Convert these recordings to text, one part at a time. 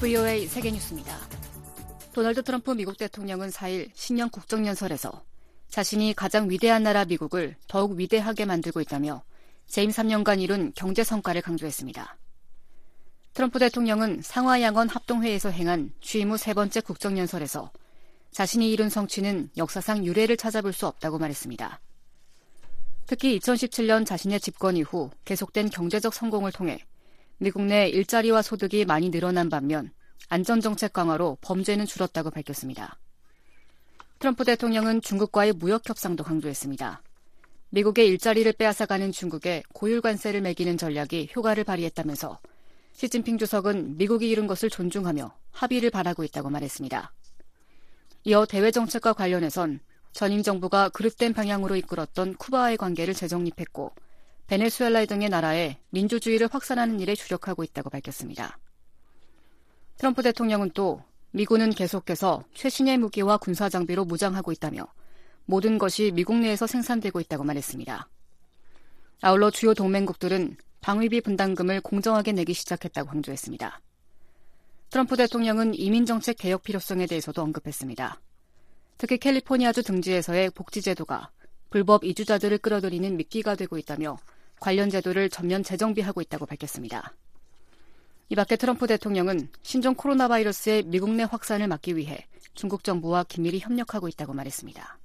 VOA 세계뉴스입니다. 도널드 트럼프 미국 대통령은 4일 신년 국정연설에서 자신이 가장 위대한 나라 미국을 더욱 위대하게 만들고 있다며 재임 3년간 이룬 경제 성과를 강조했습니다. 트럼프 대통령은 상하양원 합동회의에서 행한 취임 후 세 번째 국정연설에서 자신이 이룬 성취는 역사상 유례를 찾아볼 수 없다고 말했습니다. 특히 2017년 자신의 집권 이후 계속된 경제적 성공을 통해 미국 내 일자리와 소득이 많이 늘어난 반면 안전정책 강화로 범죄는 줄었다고 밝혔습니다. 트럼프 대통령은 중국과의 무역 협상도 강조했습니다. 미국의 일자리를 빼앗아가는 중국에 고율 관세를 매기는 전략이 효과를 발휘했다면서 시진핑 주석은 미국이 이룬 것을 존중하며 합의를 바라고 있다고 말했습니다. 이어 대외 정책과 관련해선 전임 정부가 그릇된 방향으로 이끌었던 쿠바와의 관계를 재정립했고 베네수엘라 등의 나라에 민주주의를 확산하는 일에 주력하고 있다고 밝혔습니다. 트럼프 대통령은 또 미군은 계속해서 최신의 무기와 군사 장비로 무장하고 있다며 모든 것이 미국 내에서 생산되고 있다고 말했습니다. 아울러 주요 동맹국들은 방위비 분담금을 공정하게 내기 시작했다고 강조했습니다. 트럼프 대통령은 이민정책 개혁 필요성에 대해서도 언급했습니다. 특히 캘리포니아주 등지에서의 복지제도가 불법 이주자들을 끌어들이는 미끼가 되고 있다며 관련 제도를 전면 재정비하고 있다고 밝혔습니다. 이 밖에 트럼프 대통령은 신종 코로나 바이러스의 미국 내 확산을 막기 위해 중국 정부와 긴밀히 협력하고 있다고 말했습니다.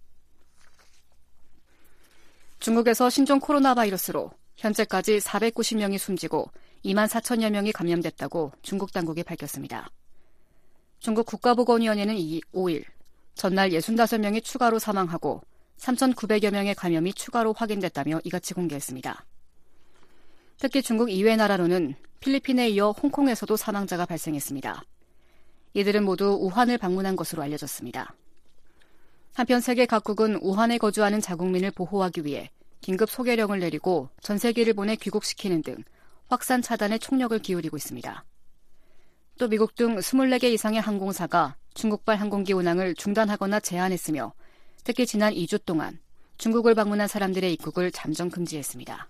중국에서 신종 코로나 바이러스로 현재까지 490명이 숨지고 2만 4천여 명이 감염됐다고 중국 당국이 밝혔습니다. 중국 국가보건위원회는 5일 전날 65명이 추가로 사망하고 3,900여 명의 감염이 추가로 확인됐다며 이같이 공개했습니다. 특히 중국 이외 나라로는 필리핀에 이어 홍콩에서도 사망자가 발생했습니다. 이들은 모두 우한을 방문한 것으로 알려졌습니다. 한편 세계 각국은 우한에 거주하는 자국민을 보호하기 위해 긴급 소개령을 내리고 전세기를 보내 귀국시키는 등 확산 차단에 총력을 기울이고 있습니다. 또 미국 등 24개 이상의 항공사가 중국발 항공기 운항을 중단하거나 제한했으며 특히 지난 2주 동안 중국을 방문한 사람들의 입국을 잠정 금지했습니다.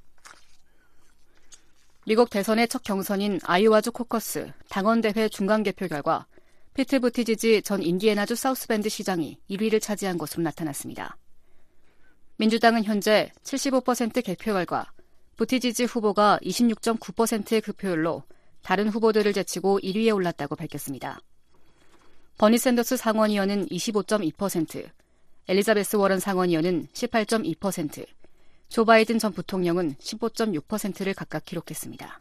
미국 대선의 첫 경선인 아이오와주 코커스 당원대회 중간개표 결과 피트 부티지지 전 인디애나주 사우스밴드 시장이 1위를 차지한 것으로 나타났습니다. 민주당은 현재 75% 개표 결과 부티지지 후보가 26.9%의 득표율로 다른 후보들을 제치고 1위에 올랐다고 밝혔습니다. 버니 샌더스 상원의원은 25.2%, 엘리자베스 워런 상원의원은 18.2%, 조 바이든 전 부통령은 15.6%를 각각 기록했습니다.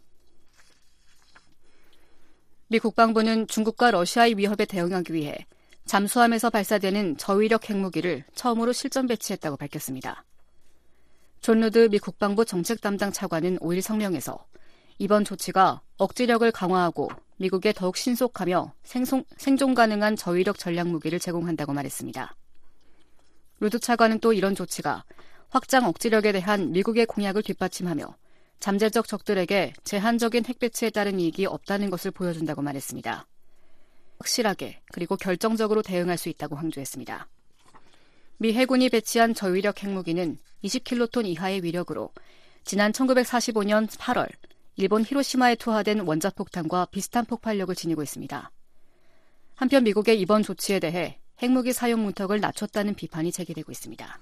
미 국방부는 중국과 러시아의 위협에 대응하기 위해 잠수함에서 발사되는 저위력 핵무기를 처음으로 실전 배치했다고 밝혔습니다. 존 루드 미 국방부 정책 담당 차관은 5일 성명에서 이번 조치가 억지력을 강화하고 미국에 더욱 신속하며 생존 가능한 저위력 전략 무기를 제공한다고 말했습니다. 루드 차관은 또 이런 조치가 확장 억지력에 대한 미국의 공약을 뒷받침하며 잠재적 적들에게 제한적인 핵배치에 따른 이익이 없다는 것을 보여준다고 말했습니다. 확실하게 그리고 결정적으로 대응할 수 있다고 강조했습니다. 미 해군이 배치한 저위력 핵무기는 20킬로톤 이하의 위력으로 지난 1945년 8월 일본 히로시마에 투하된 원자폭탄과 비슷한 폭발력을 지니고 있습니다. 한편 미국의 이번 조치에 대해 핵무기 사용 문턱을 낮췄다는 비판이 제기되고 있습니다.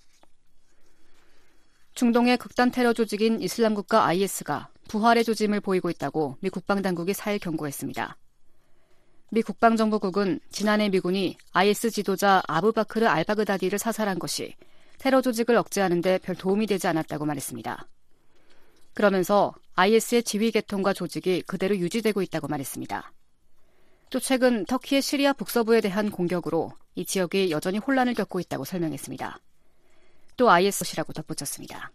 중동의 극단 테러 조직인 이슬람국가 IS가 부활의 조짐을 보이고 있다고 미 국방당국이 4일 경고했습니다. 미 국방정보국은 지난해 미군이 IS 지도자 아부바크르 알바그다디를 사살한 것이 테러 조직을 억제하는 데 별 도움이 되지 않았다고 말했습니다. 그러면서 IS의 지휘 계통과 조직이 그대로 유지되고 있다고 말했습니다. 또 최근 터키의 시리아 북서부에 대한 공격으로 이 지역이 여전히 혼란을 겪고 있다고 설명했습니다. 또 IS이라고 덧붙였습니다.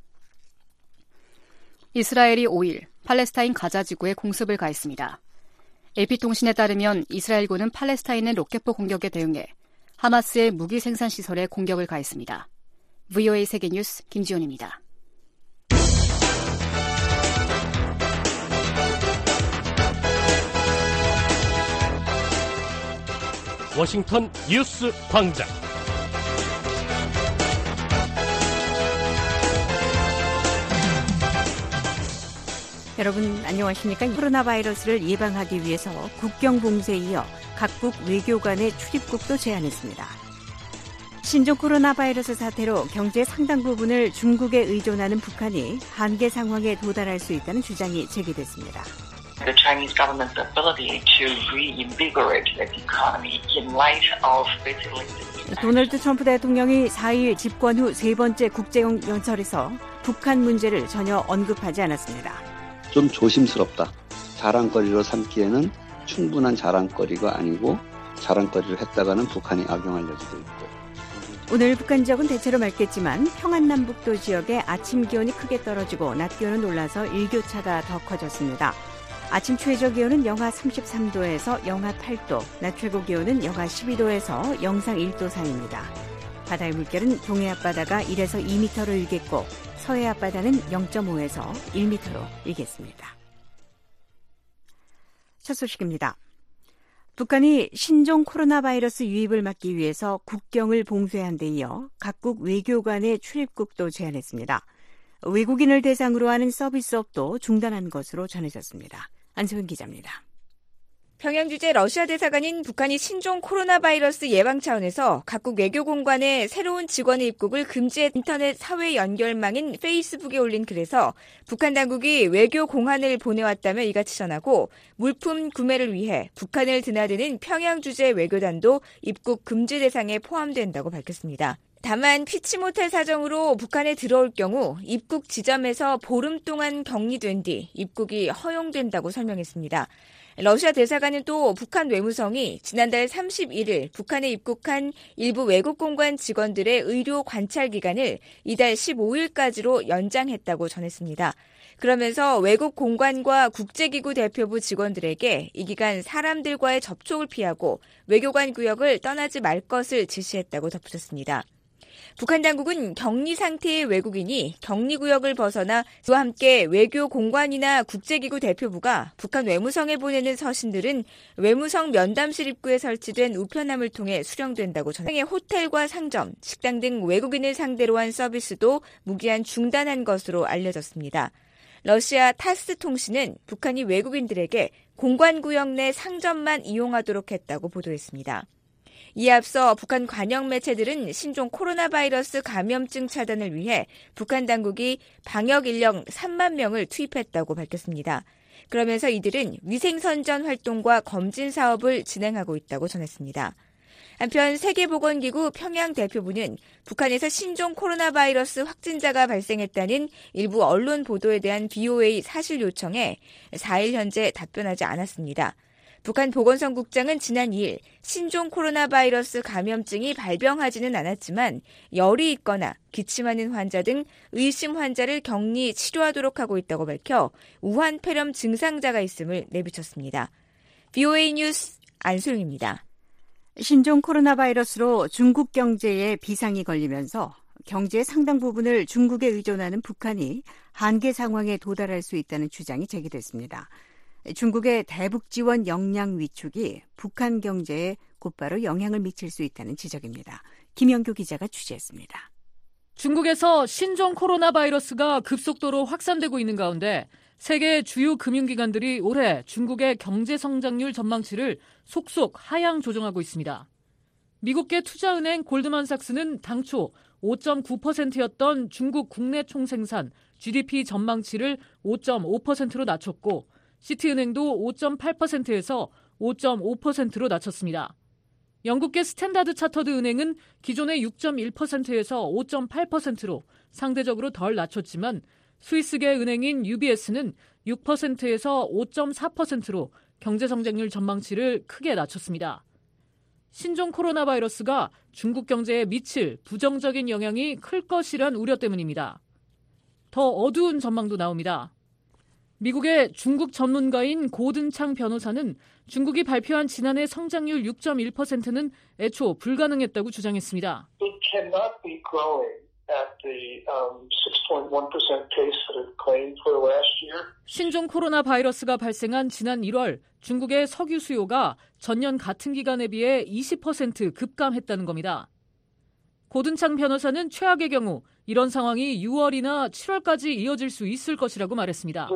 이스라엘이 5일 팔레스타인 가자 지구에 공습을 가했습니다. AP통신에 따르면 이스라엘군은 팔레스타인의 로켓포 공격에 대응해 하마스의 무기 생산 시설에 공격을 가했습니다. VOA 세계뉴스 김지훈입니다. 워싱턴 뉴스 광장. 여러분 안녕하십니까? 코로나 바이러스를 예방하기 위해서 국경 봉쇄에 이어 각국 외교관의 출입국도 제한했습니다. 신종 코로나 바이러스 사태로 경제 상당 부분을 중국에 의존하는 북한이 한계 상황에 도달할 수 있다는 주장이 제기됐습니다. The Chinese government's ability to reinvigorate the economy in light of basically 도널드 트럼프 대통령이 4일 집권 후 세 번째 국제용 연설에서 북한 문제를 전혀 언급하지 않았습니다. 좀 조심스럽다. 자랑거리로 삼기에는 충분한 자랑거리가 아니고 자랑거리를 했다가는 북한이 악용할 여지도 있고. 오늘 북한 지역은 대체로 맑겠지만 평안남북도 지역에 아침 기온이 크게 떨어지고 낮 기온은 올라서 일교차가 더 커졌습니다. 아침 최저 기온은 영하 33도에서 영하 8도, 낮 최고 기온은 영하 12도에서 영상 1도 사이입니다. 바다의 물결은 동해 앞바다가 1에서 2m로 일겠고 서해 앞바다는 0.5에서 1m로 일겠습니다. 첫 소식입니다. 북한이 신종 코로나 바이러스 유입을 막기 위해서 국경을 봉쇄한 데 이어 각국 외교관의 출입국도 제한했습니다. 외국인을 대상으로 하는 서비스업도 중단한 것으로 전해졌습니다. 안소영 기자입니다. 평양 주재 러시아 대사관인 북한이 신종 코로나 바이러스 예방 차원에서 각국 외교공관의 새로운 직원의 입국을 금지해 인터넷 사회 연결망인 페이스북에 올린 글에서 북한 당국이 외교 공안을 보내왔다며 이같이 전하고 물품 구매를 위해 북한을 드나드는 평양 주재 외교단도 입국 금지 대상에 포함된다고 밝혔습니다. 다만 피치 못할 사정으로 북한에 들어올 경우 입국 지점에서 보름 동안 격리된 뒤 입국이 허용된다고 설명했습니다. 러시아 대사관은 또 북한 외무성이 지난달 31일 북한에 입국한 일부 외국 공관 직원들의 의료 관찰 기간을 이달 15일까지로 연장했다고 전했습니다. 그러면서 외국 공관과 국제기구 대표부 직원들에게 이 기간 사람들과의 접촉을 피하고 외교관 구역을 떠나지 말 것을 지시했다고 덧붙였습니다. 북한 당국은 격리 상태의 외국인이 격리구역을 벗어나 그와 함께 외교 공관이나 국제기구 대표부가 북한 외무성에 보내는 서신들은 외무성 면담실 입구에 설치된 우편함을 통해 수령된다고 전해 호텔과 상점, 식당 등 외국인을 상대로 한 서비스도 무기한 중단한 것으로 알려졌습니다. 러시아 타스 통신은 북한이 외국인들에게 공관구역 내 상점만 이용하도록 했다고 보도했습니다. 이에 앞서 북한 관영 매체들은 신종 코로나 바이러스 감염증 차단을 위해 북한 당국이 방역 인력 3만 명을 투입했다고 밝혔습니다. 그러면서 이들은 위생선전 활동과 검진 사업을 진행하고 있다고 전했습니다. 한편 세계보건기구 평양 대표부는 북한에서 신종 코로나 바이러스 확진자가 발생했다는 일부 언론 보도에 대한 BOA 사실 요청에 4일 현재 답변하지 않았습니다. 북한 보건성국장은 지난 2일 신종 코로나 바이러스 감염증이 발병하지는 않았지만 열이 있거나 기침하는 환자 등 의심 환자를 격리 치료하도록 하고 있다고 밝혀 우한 폐렴 증상자가 있음을 내비쳤습니다. BOA 뉴스 안소영입니다. 신종 코로나 바이러스로 중국 경제에 비상이 걸리면서 경제의 상당 부분을 중국에 의존하는 북한이 한계 상황에 도달할 수 있다는 주장이 제기됐습니다. 중국의 대북 지원 역량 위축이 북한 경제에 곧바로 영향을 미칠 수 있다는 지적입니다. 김영교 기자가 취재했습니다. 중국에서 신종 코로나 바이러스가 급속도로 확산되고 있는 가운데 세계 주요 금융기관들이 올해 중국의 경제 성장률 전망치를 속속 하향 조정하고 있습니다. 미국계 투자은행 골드만삭스는 당초 5.9%였던 중국 국내 총생산 GDP 전망치를 5.5%로 낮췄고 시티은행도 5.8%에서 5.5%로 낮췄습니다. 영국계 스탠다드 차터드 은행은 기존의 6.1%에서 5.8%로 상대적으로 덜 낮췄지만 스위스계 은행인 UBS는 6%에서 5.4%로 경제성장률 전망치를 크게 낮췄습니다. 신종 코로나 바이러스가 중국 경제에 미칠 부정적인 영향이 클 것이란 우려 때문입니다. 더 어두운 전망도 나옵니다. 미국의 중국 전문가인 고든창 변호사는 중국이 발표한 지난해 성장률 6.1%는 애초 불가능했다고 주장했습니다. It cannot be growing at the 6.1% pace that it claimed for last year. 신종 코로나 바이러스가 발생한 지난 1월 중국의 석유 수요가 전년 같은 기간에 비해 20% 급감했다는 겁니다. 고든창 변호사는 최악의 경우 이런 상황이 6월이나 7월까지 이어질 수 있을 것이라고 말했습니다.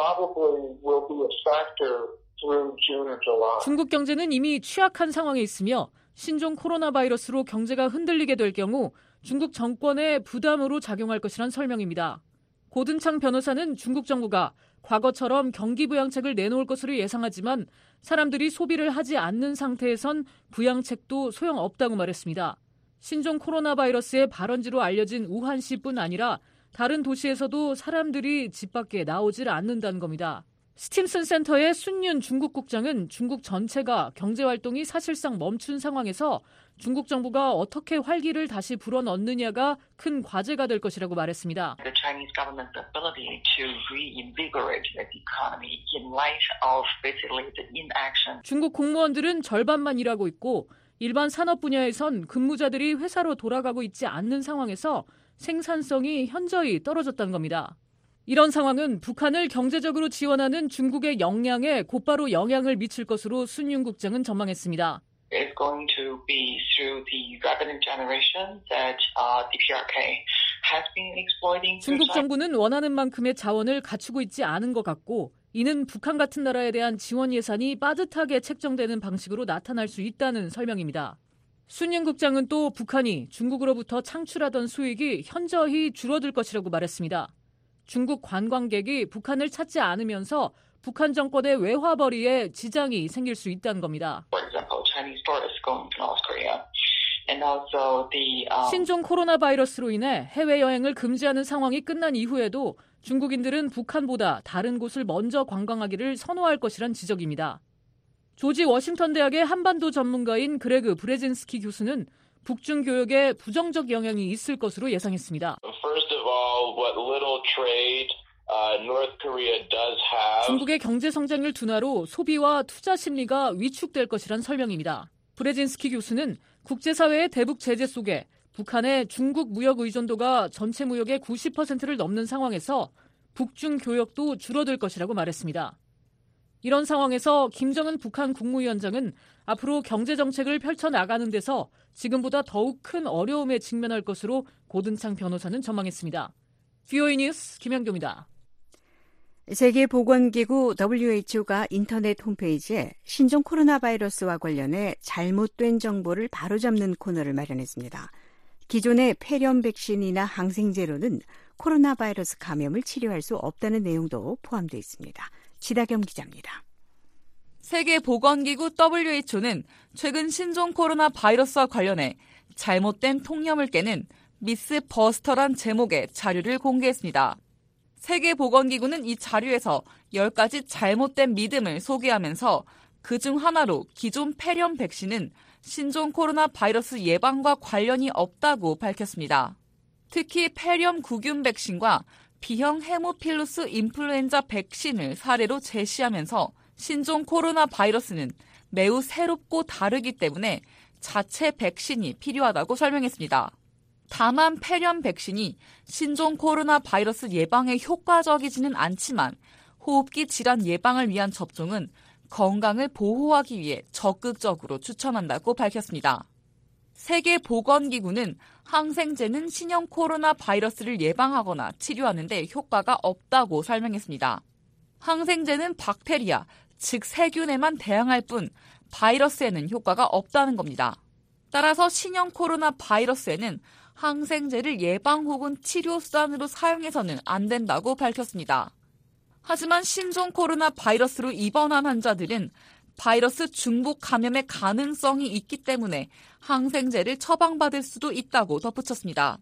중국 경제는 이미 취약한 상황에 있으며 신종 코로나 바이러스로 경제가 흔들리게 될 경우 중국 정권의 부담으로 작용할 것이란 설명입니다. 고든창 변호사는 중국 정부가 과거처럼 경기 부양책을 내놓을 것으로 예상하지만 사람들이 소비를 하지 않는 상태에선 부양책도 소용없다고 말했습니다. 신종 코로나 바이러스의 발원지로 알려진 우한시뿐 아니라 다른 도시에서도 사람들이 집 밖에 나오질 않는다는 겁니다. 스팀슨 센터의 순윤 중국 국장은 중국 전체가 경제활동이 사실상 멈춘 상황에서 중국 정부가 어떻게 활기를 다시 불어넣느냐가 큰 과제가 될 것이라고 말했습니다. The Chinese government's ability to reinvigorate the economy in light of basically the inaction. 중국 공무원들은 절반만 일하고 있고 일반 산업 분야에선 근무자들이 회사로 돌아가고 있지 않는 상황에서 생산성이 현저히 떨어졌다는 겁니다. 이런 상황은 북한을 경제적으로 지원하는 중국의 역량에 곧바로 영향을 미칠 것으로 순윤 국장은 전망했습니다. It's going to be through the revenue generation that DPRK has been exploiting. 중국 정부는 원하는 만큼의 자원을 갖추고 있지 않은 것 같고 이는 북한 같은 나라에 대한 지원 예산이 빠듯하게 책정되는 방식으로 나타날 수 있다는 설명입니다. 순윤 국장은 또 북한이 중국으로부터 창출하던 수익이 현저히 줄어들 것이라고 말했습니다. 중국 관광객이 북한을 찾지 않으면서 북한 정권의 외화벌이에 지장이 생길 수 있다는 겁니다. 신종 코로나 바이러스로 인해 해외여행을 금지하는 상황이 끝난 이후에도 중국인들은 북한보다 다른 곳을 먼저 관광하기를 선호할 것이란 지적입니다. 조지 워싱턴 대학의 한반도 전문가인 그레그 브레진스키 교수는 북중 교역에 부정적 영향이 있을 것으로 예상했습니다. 중국의 경제 성장률 둔화로 소비와 투자 심리가 위축될 것이란 설명입니다. 브레진스키 교수는 국제사회의 대북 제재 속에 북한의 중국 무역 의존도가 전체 무역의 90%를 넘는 상황에서 북중 교역도 줄어들 것이라고 말했습니다. 이런 상황에서 김정은 북한 국무위원장은 앞으로 경제정책을 펼쳐나가는 데서 지금보다 더욱 큰 어려움에 직면할 것으로 고든창 변호사는 전망했습니다. VOA 뉴스 김현경입니다. 세계보건기구 WHO가 인터넷 홈페이지에 신종 코로나 바이러스와 관련해 잘못된 정보를 바로잡는 코너를 마련했습니다. 기존의 폐렴 백신이나 항생제로는 코로나 바이러스 감염을 치료할 수 없다는 내용도 포함되어 있습니다. 지다겸 기자입니다. 세계보건기구 WHO는 최근 신종 코로나 바이러스와 관련해 잘못된 통념을 깨는 미스버스터란 제목의 자료를 공개했습니다. 세계보건기구는 이 자료에서 10가지 잘못된 믿음을 소개하면서 그중 하나로 기존 폐렴 백신은 신종 코로나 바이러스 예방과 관련이 없다고 밝혔습니다. 특히 폐렴 구균 백신과 B형 헤모필루스 인플루엔자 백신을 사례로 제시하면서 신종 코로나 바이러스는 매우 새롭고 다르기 때문에 자체 백신이 필요하다고 설명했습니다. 다만 폐렴 백신이 신종 코로나 바이러스 예방에 효과적이지는 않지만 호흡기 질환 예방을 위한 접종은 건강을 보호하기 위해 적극적으로 추천한다고 밝혔습니다. 세계보건기구는 항생제는 신형 코로나 바이러스를 예방하거나 치료하는 데 효과가 없다고 설명했습니다. 항생제는 박테리아, 즉 세균에만 대항할 뿐 바이러스에는 효과가 없다는 겁니다. 따라서 신형 코로나 바이러스에는 항생제를 예방 혹은 치료 수단으로 사용해서는 안 된다고 밝혔습니다. 하지만 신종 코로나 바이러스로 입원한 환자들은 바이러스 중복 감염의 가능성이 있기 때문에 항생제를 처방받을 수도 있다고 덧붙였습니다.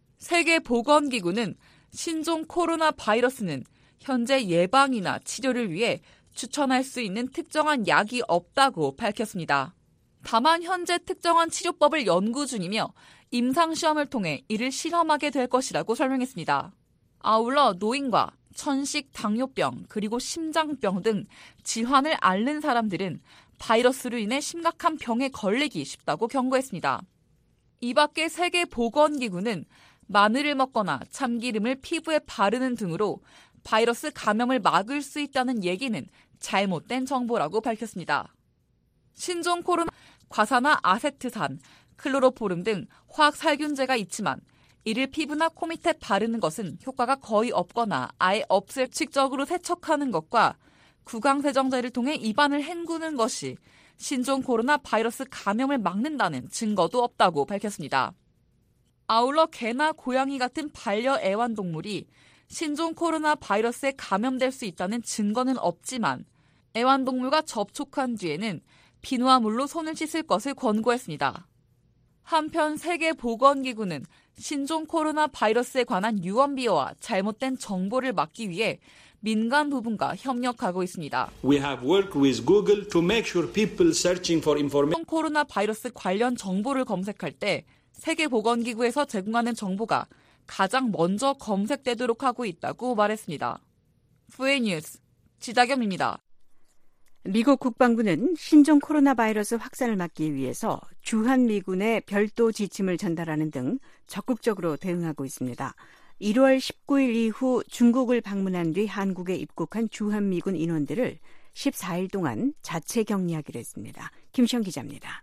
세계보건기구는 신종 코로나 바이러스는 현재 예방이나 치료를 위해 추천할 수 있는 특정한 약이 없다고 밝혔습니다. 다만 현재 특정한 치료법을 연구 중이며 임상시험을 통해 이를 실험하게 될 것이라고 설명했습니다. 아울러 노인과 천식, 당뇨병, 그리고 심장병 등 질환을 앓는 사람들은 바이러스로 인해 심각한 병에 걸리기 쉽다고 경고했습니다. 이 밖에 세계보건기구는 마늘을 먹거나 참기름을 피부에 바르는 등으로 바이러스 감염을 막을 수 있다는 얘기는 잘못된 정보라고 밝혔습니다. 신종 코로나 과산화 아세트산, 클로로포름 등 화학 살균제가 있지만 이를 피부나 코 밑에 바르는 것은 효과가 거의 없거나 아예 없을 직접으로 세척하는 것과 구강세정제를 통해 입안을 헹구는 것이 신종 코로나 바이러스 감염을 막는다는 증거도 없다고 밝혔습니다. 아울러 개나 고양이 같은 반려 애완동물이 신종 코로나 바이러스에 감염될 수 있다는 증거는 없지만 애완동물과 접촉한 뒤에는 비누와 물로 손을 씻을 것을 권고했습니다. 한편 세계보건기구는 신종 코로나 바이러스에 관한 유언비어와 잘못된 정보를 막기 위해 민간 부분과 협력하고 있습니다. We have worked with Google to make sure people searching for information. 신종 코로나 바이러스 관련 정보를 검색할 때 세계보건기구에서 제공하는 정보가 가장 먼저 검색되도록 하고 있다고 말했습니다. VA 뉴스 지다겸입니다. 미국 국방부는 신종 코로나 바이러스 확산을 막기 위해서 주한미군에 별도 지침을 전달하는 등 적극적으로 대응하고 있습니다. 1월 19일 이후 중국을 방문한 뒤 한국에 입국한 주한미군 인원들을 14일 동안 자체 격리하기로 했습니다. 김시영 기자입니다.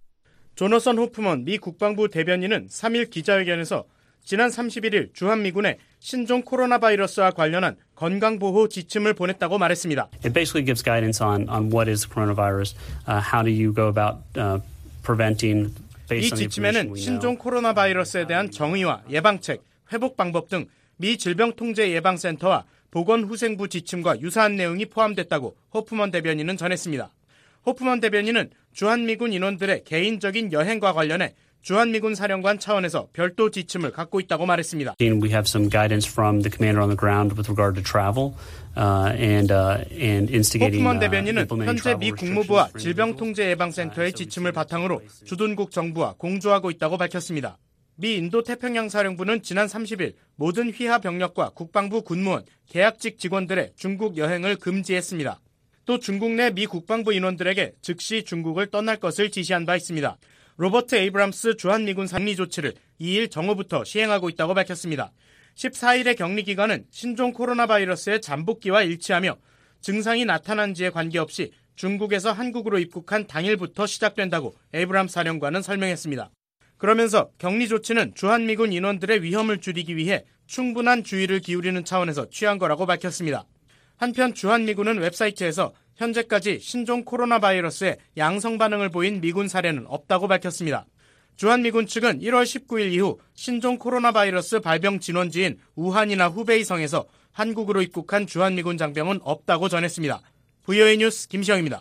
조너선 호프먼 미 국방부 대변인은 3일 기자회견에서 지난 31일 주한미군에 신종 코로나 바이러스와 관련한 건강보호 지침을 보냈다고 말했습니다. It basically gives guidance on what is coronavirus, how do you go about preventing. 이 지침에는 신종 코로나 바이러스에 대한 정의와 예방책, 회복 방법 등 미 질병통제예방센터와 보건후생부 지침과 유사한 내용이 포함됐다고 호프먼 대변인은 전했습니다. 호프먼 대변인은 주한미군 인원들의 개인적인 여행과 관련해 주한미군 사령관 차원에서 별도 지침을 갖고 있다고 말했습니다. We have some guidance from the commander on the ground with regard to travel and instigating. 호프먼 대변인은 현재 미 국무부와 질병통제예방센터의 지침을 바탕으로 주둔국 정부와 공조하고 있다고 밝혔습니다. 미 인도태평양 사령부는 지난 30일 모든 휘하 병력과 국방부 군무원, 계약직 직원들의 중국 여행을 금지했습니다. 또 중국 내 미 국방부 인원들에게 즉시 중국을 떠날 것을 지시한 바 있습니다. 로버트 에이브람스 주한미군 격리 조치를 2일 정오부터 시행하고 있다고 밝혔습니다. 14일의 격리 기간은 신종 코로나 바이러스의 잠복기와 일치하며 증상이 나타난지에 관계없이 중국에서 한국으로 입국한 당일부터 시작된다고 에이브람스 사령관은 설명했습니다. 그러면서 격리 조치는 주한미군 인원들의 위험을 줄이기 위해 충분한 주의를 기울이는 차원에서 취한 거라고 밝혔습니다. 한편 주한미군은 웹사이트에서 현재까지 신종 코로나 바이러스에 양성 반응을 보인 미군 사례는 없다고 밝혔습니다. 주한미군 측은 1월 19일 이후 신종 코로나 바이러스 발병 진원지인 우한이나 후베이성에서 한국으로 입국한 주한미군 장병은 없다고 전했습니다. VOA 뉴스 김시영입니다.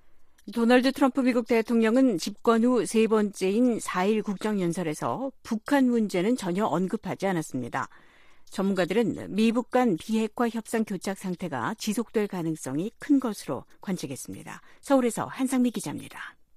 도널드 트럼프 미국 대통령은 집권 후 세 번째인 4일 국정연설에서 북한 문제는 전혀 언급하지 않았습니다. 전문가들은 미북 간 비핵화 협상 교착 상태가 지속될 가능성이 큰 것으로 관측했습니다. 서울에서 한상미 기자입니다.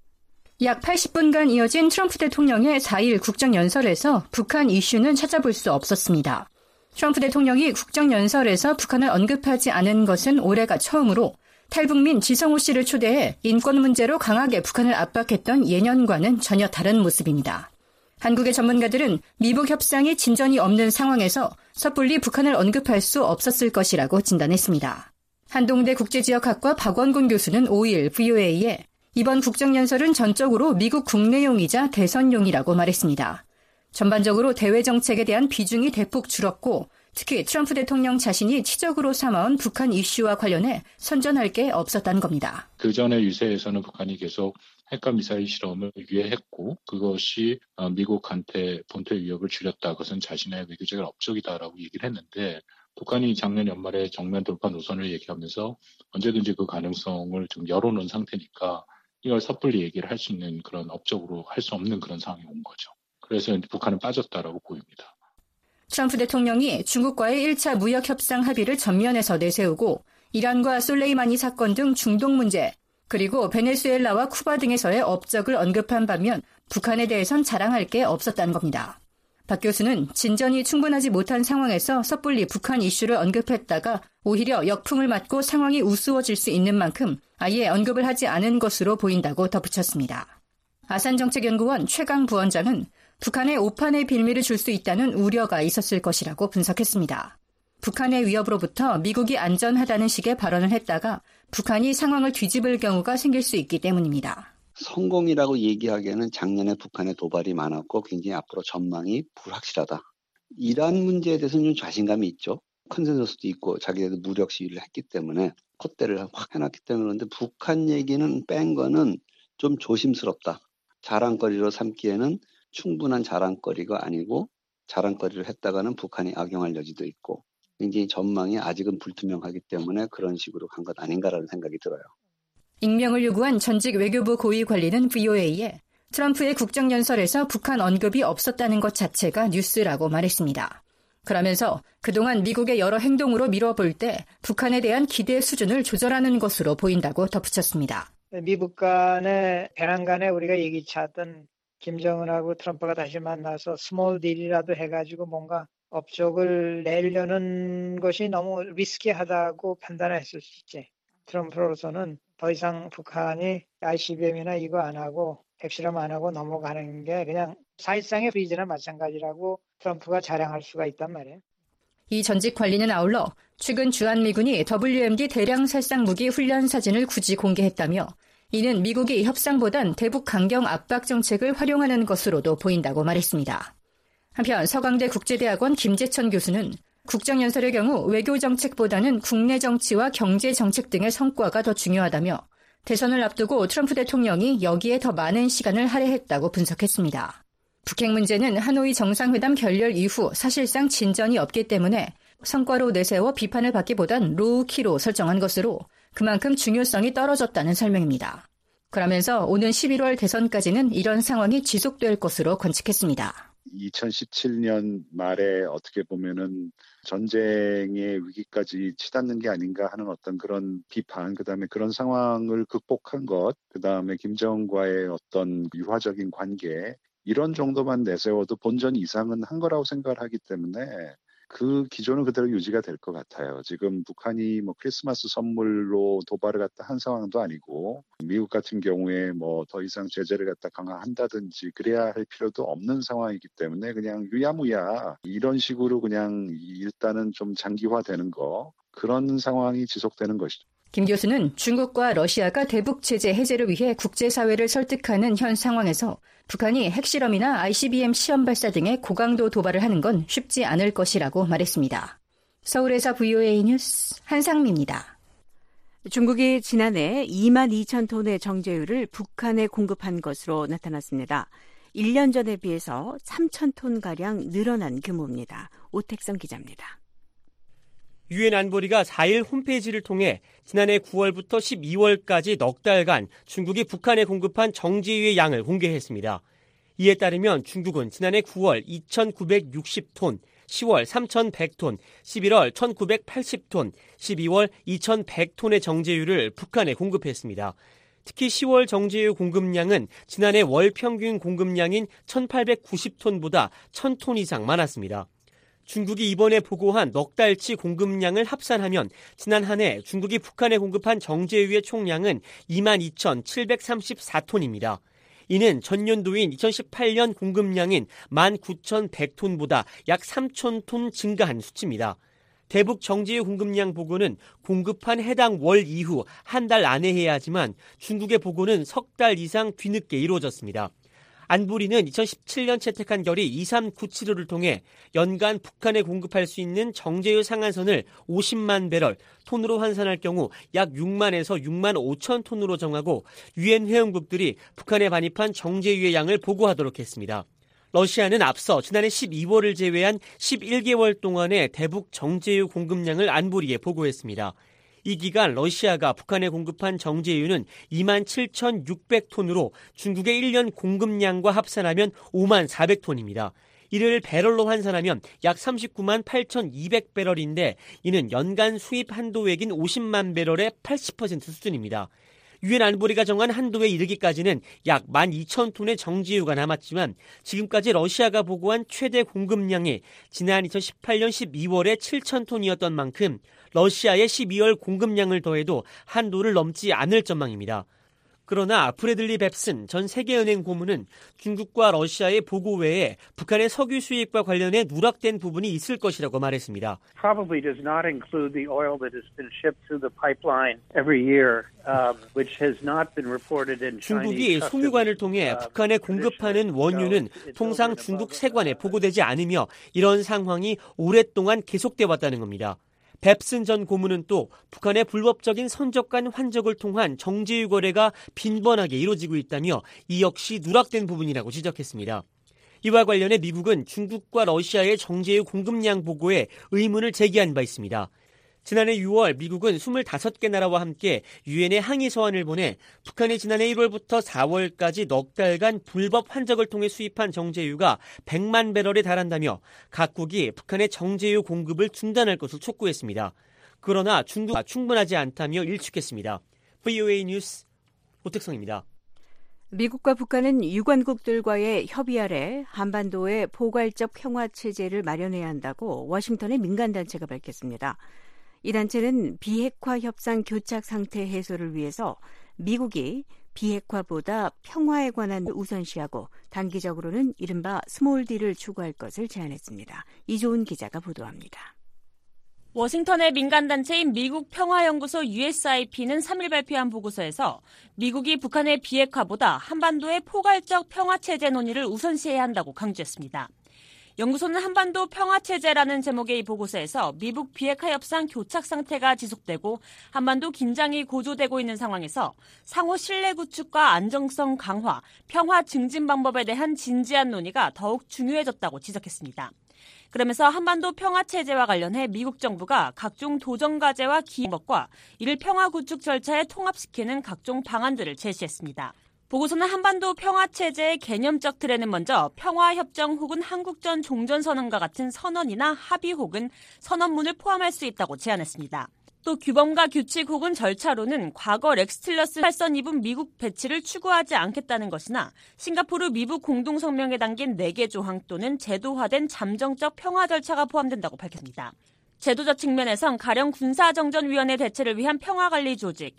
약 80분간 이어진 트럼프 대통령의 4일 국정연설에서 북한 이슈는 찾아볼 수 없었습니다. 트럼프 대통령이 국정연설에서 북한을 언급하지 않은 것은 올해가 처음으로 탈북민 지성호 씨를 초대해 인권 문제로 강하게 북한을 압박했던 예년과는 전혀 다른 모습입니다. 한국의 전문가들은 미북 협상이 진전이 없는 상황에서 섣불리 북한을 언급할 수 없었을 것이라고 진단했습니다. 한동대 국제지역학과 박원군 교수는 5일 VOA에 이번 국정연설은 전적으로 미국 국내용이자 대선용이라고 말했습니다. 전반적으로 대외 정책에 대한 비중이 대폭 줄었고 특히 트럼프 대통령 자신이 치적으로 삼아온 북한 이슈와 관련해 선전할 게 없었다는 겁니다. 그 전에 유세에서는 북한이 계속 핵과 미사일 실험을 유예했고 그것이 미국한테 본토의 위협을 줄였다. 그것은 자신의 외교적인 업적이다라고 얘기를 했는데 북한이 작년 연말에 정면 돌파 노선을 얘기하면서 언제든지 그 가능성을 좀 열어놓은 상태니까 이걸 섣불리 얘기를 할 수 있는 그런 업적으로 할 수 없는 그런 상황이 온 거죠. 그래서 북한은 빠졌다라고 보입니다. 트럼프 대통령이 중국과의 1차 무역 협상 합의를 전면에서 내세우고 이란과 솔레이마니 사건 등 중동 문제 그리고 베네수엘라와 쿠바 등에서의 업적을 언급한 반면 북한에 대해선 자랑할 게 없었다는 겁니다. 박 교수는 진전이 충분하지 못한 상황에서 섣불리 북한 이슈를 언급했다가 오히려 역풍을 맞고 상황이 우스워질 수 있는 만큼 아예 언급을 하지 않은 것으로 보인다고 덧붙였습니다. 아산정책연구원 최강 부원장은 북한의 오판의 빌미를 줄 수 있다는 우려가 있었을 것이라고 분석했습니다. 북한의 위협으로부터 미국이 안전하다는 식의 발언을 했다가 북한이 상황을 뒤집을 경우가 생길 수 있기 때문입니다. 성공이라고 얘기하기에는 작년에 북한의 도발이 많았고 굉장히 앞으로 전망이 불확실하다. 이란 문제에 대해서는 좀 자신감이 있죠. 컨센서스도 있고 자기들도 무력 시위를 했기 때문에 콧대를 확 해놨기 때문에. 그런데 북한 얘기는 뺀 거는 좀 조심스럽다. 자랑거리로 삼기에는 충분한 자랑거리가 아니고 자랑거리를 했다가는 북한이 악용할 여지도 있고 굉장히 전망이 아직은 불투명하기 때문에 그런 식으로 간 것 아닌가라는 생각이 들어요. 익명을 요구한 전직 외교부 고위 관리는 VOA에 트럼프의 국정연설에서 북한 언급이 없었다는 것 자체가 뉴스라고 말했습니다. 그러면서 그동안 미국의 여러 행동으로 미뤄볼 때 북한에 대한 기대 수준을 조절하는 것으로 보인다고 덧붙였습니다. 미국 간의 배낭 간에 우리가 예기치 않던 김정은하고 트럼프가 다시 만나서 스몰 딜이라도 해가지고 뭔가 업적을 내려는 것이 너무 리스키하다고 판단했을 수 있지. 트럼프로서는 더 이상 북한이 ICBM이나 이거 안 하고 핵실험 안 하고 넘어가는 게 그냥 사실상의 프리즈나 마찬가지라고 트럼프가 자랑할 수가 있단 말이에요. 이 전직 관리는 아울러 최근 주한미군이 WMD 대량 살상 무기 훈련 사진을 굳이 공개했다며 이는 미국이 협상보단 대북 강경 압박 정책을 활용하는 것으로도 보인다고 말했습니다. 한편 서강대 국제대학원 김재천 교수는 국정연설의 경우 외교 정책보다는 국내 정치와 경제 정책 등의 성과가 더 중요하다며 대선을 앞두고 트럼프 대통령이 여기에 더 많은 시간을 할애했다고 분석했습니다. 북핵 문제는 하노이 정상회담 결렬 이후 사실상 진전이 없기 때문에 성과로 내세워 비판을 받기보단 로우키로 설정한 것으로 그만큼 중요성이 떨어졌다는 설명입니다. 그러면서 오는 11월 대선까지는 이런 상황이 지속될 것으로 관측했습니다. 2017년 말에 어떻게 보면은 전쟁의 위기까지 치닫는 게 아닌가 하는 어떤 그런 비판, 그다음에 그런 상황을 극복한 것, 그다음에 김정은과의 어떤 유화적인 관계, 이런 정도만 내세워도 본전 이상은 한 거라고 생각을 하기 때문에 그 기조는 그대로 유지가 될 것 같아요. 지금 북한이 크리스마스 선물로 도발을 갖다 한 상황도 아니고 미국 같은 경우에 더 이상 제재를 갖다 강화한다든지 그래야 할 필요도 없는 상황이기 때문에 그냥 유야무야 이런 식으로 그냥 일단은 좀 장기화되는 거, 그런 상황이 지속되는 것이죠. 김 교수는 중국과 러시아가 대북 제재 해제를 위해 국제사회를 설득하는 현 상황에서 북한이 핵실험이나 ICBM 시험 발사 등의 고강도 도발을 하는 건 쉽지 않을 것이라고 말했습니다. 서울에서 VOA 뉴스 한상미입니다. 중국이 지난해 2만 2천 톤의 정제유를 북한에 공급한 것으로 나타났습니다. 1년 전에 비해서 3천 톤가량 늘어난 규모입니다. 오택성 기자입니다. 유엔 안보리가 4일 홈페이지를 통해 지난해 9월부터 12월까지 넉 달간 중국이 북한에 공급한 정제유의 양을 공개했습니다. 이에 따르면 중국은 지난해 9월 2,960톤, 10월 3,100톤, 11월 1,980톤, 12월 2,100톤의 정제유를 북한에 공급했습니다. 특히 10월 정제유 공급량은 지난해 월 평균 공급량인 1,890톤보다 1,000톤 이상 많았습니다. 중국이 이번에 보고한 넉 달치 공급량을 합산하면 지난 한 해 중국이 북한에 공급한 정제유의 총량은 22,734톤입니다. 이는 전년도인 2018년 공급량인 19,100톤보다 약 3,000톤 증가한 수치입니다. 대북 정제유 공급량 보고는 공급한 해당 월 이후 한 달 안에 해야 하지만 중국의 보고는 석 달 이상 뒤늦게 이루어졌습니다. 안보리는 2017년 채택한 결의 2397호를 통해 연간 북한에 공급할 수 있는 정제유 상한선을 50만 배럴, 톤으로 환산할 경우 약 6만에서 6만 5천 톤으로 정하고 유엔 회원국들이 북한에 반입한 정제유의 양을 보고하도록 했습니다. 러시아는 앞서 지난해 12월을 제외한 11개월 동안의 대북 정제유 공급량을 안보리에 보고했습니다. 이 기간 러시아가 북한에 공급한 정제유는 27,600톤으로 중국의 1년 공급량과 합산하면 5만 400톤입니다. 이를 배럴로 환산하면 약 39만 8,200배럴인데 이는 연간 수입 한도액인 50만 배럴의 80% 수준입니다. 유엔 안보리가 정한 한도에 이르기까지는 약 12,000톤의 정제유가 남았지만 지금까지 러시아가 보고한 최대 공급량이 지난 2018년 12월에 7,000톤이었던 만큼 러시아의 12월 공급량을 더해도 한도를 넘지 않을 전망입니다. 그러나 브래들리 뱁슨 전 세계은행 고문은 중국과 러시아의 보고 외에 북한의 석유 수입과 관련해 누락된 부분이 있을 것이라고 말했습니다. Probably does not include the oil that has been shipped through the pipeline every year, which has not been reported in Chinese. 중국이 송유관을 통해 북한에 공급하는 원유는 통상 중국 세관에 보고되지 않으며 이런 상황이 오랫동안 계속돼 왔다는 겁니다. 뱁슨 전 고문은 또 북한의 불법적인 선적간 환적을 통한 정제유 거래가 빈번하게 이루어지고 있다며 이 역시 누락된 부분이라고 지적했습니다. 이와 관련해 미국은 중국과 러시아의 정제유 공급량 보고에 의문을 제기한 바 있습니다. 지난해 6월 미국은 25개 나라와 함께 유엔에 항의 서한을 보내 북한이 지난해 1월부터 4월까지 넉 달간 불법 환적을 통해 수입한 정제유가 100만 배럴에 달한다며 각국이 북한의 정제유 공급을 중단할 것을 촉구했습니다. 그러나 중국은 충분하지 않다며 일축했습니다. VOA 뉴스 오택성입니다. 미국과 북한은 유관국들과의 협의 아래 한반도의 포괄적 평화체제를 마련해야 한다고 워싱턴의 민간단체가 밝혔습니다. 이 단체는 비핵화 협상 교착 상태 해소를 위해서 미국이 비핵화보다 평화에 관한 우선시하고 단기적으로는 이른바 스몰 D를 추구할 것을 제안했습니다. 이조은 기자가 보도합니다. 워싱턴의 민간단체인 미국 평화연구소 USIP는 3일 발표한 보고서에서 미국이 북한의 비핵화보다 한반도의 포괄적 평화체제 논의를 우선시해야 한다고 강조했습니다. 연구소는 한반도 평화체제라는 제목의 이 보고서에서 미북 비핵화 협상 교착 상태가 지속되고 한반도 긴장이 고조되고 있는 상황에서 상호 신뢰 구축과 안정성 강화, 평화 증진 방법에 대한 진지한 논의가 더욱 중요해졌다고 지적했습니다. 그러면서 한반도 평화체제와 관련해 미국 정부가 각종 도전과제와 기획법과 이를 평화 구축 절차에 통합시키는 각종 방안들을 제시했습니다. 보고서는 한반도 평화체제의 개념적 틀에는 먼저 평화협정 혹은 한국전 종전선언과 같은 선언이나 합의 혹은 선언문을 포함할 수 있다고 제안했습니다. 또 규범과 규칙 혹은 절차로는 과거 렉스틸러스 8선 입은 미국 배치를 추구하지 않겠다는 것이나 싱가포르 미북 공동성명에 담긴 4개 조항 또는 제도화된 잠정적 평화 절차가 포함된다고 밝혔습니다. 제도적 측면에선 가령 군사정전위원회 대체를 위한 평화관리조직,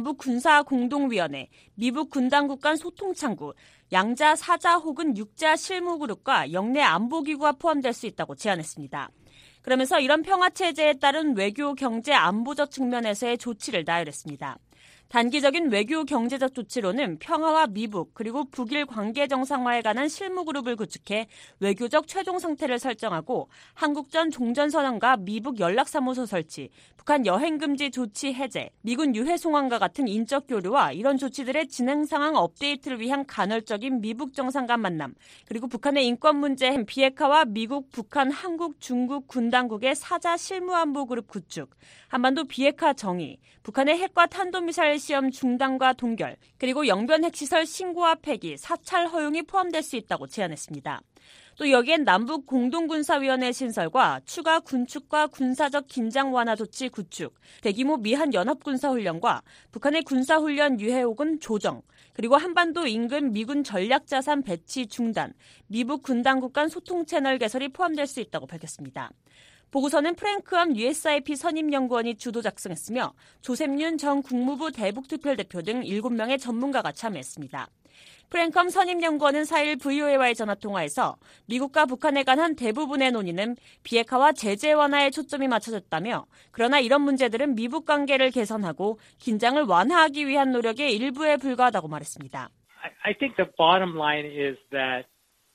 남북군사공동위원회, 미북 군당국 간 소통창구, 양자, 사자 혹은 육자 실무그룹과 영내 안보기구가 포함될 수 있다고 제안했습니다. 그러면서 이런 평화체제에 따른 외교, 경제, 안보적 측면에서의 조치를 나열했습니다. 단기적인 외교 경제적 조치로는 평화와 미북 그리고 북일 관계 정상화에 관한 실무그룹을 구축해 외교적 최종 상태를 설정하고 한국전 종전선언과 미북 연락사무소 설치, 북한 여행금지 조치 해제, 미군 유해 송환과 같은 인적 교류와 이런 조치들의 진행 상황 업데이트를 위한 간헐적인 미북 정상 간 만남, 그리고 북한의 인권 문제 비핵화와 미국, 북한, 한국, 중국 군당국의 사자 실무안보 그룹 구축, 한반도 비핵화 정의, 북한의 핵과 탄도미사일 시험 중단과 동결, 그리고 영변 핵시설 신고와 폐기, 사찰 허용이 포함될 수 있다고 제안했습니다. 또 여기엔 남북 공동군사위원회 신설과 추가 군축과 군사적 긴장 완화 조치 구축, 대규모 미한 연합군사훈련과 북한의 군사훈련 유해 혹은 조정, 그리고 한반도 인근 미군 전략자산 배치 중단, 미북 군당국 간 소통 채널 개설이 포함될 수 있다고 밝혔습니다. 보고서는 프랭크엄 USIP 선임연구원이 주도 작성했으며 조셉윤 전 국무부 대북특별대표 등 7명의 전문가가 참여했습니다. 프랭크엄 선임연구원은 4일 VOA와의 전화통화에서 미국과 북한에 관한 대부분의 논의는 비핵화와 제재 완화에 초점이 맞춰졌다며 그러나 이런 문제들은 미북 관계를 개선하고 긴장을 완화하기 위한 노력의 일부에 불과하다고 말했습니다. I think the bottom line is that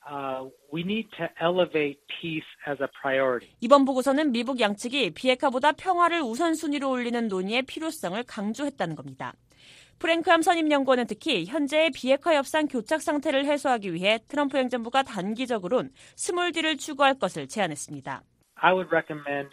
we need to elevate peace as a priority. 이번 보고서는 미북 양측이 비핵화보다 평화를 우선순위로 올리는 논의의 필요성을 강조했다는 겁니다. 프랭크엄 선임연구원은 특히 현재의 비핵화 협상 교착 상태를 해소하기 위해 트럼프 행정부가 단기적으론 스몰 D를 추구할 것을 제안했습니다. I would recommend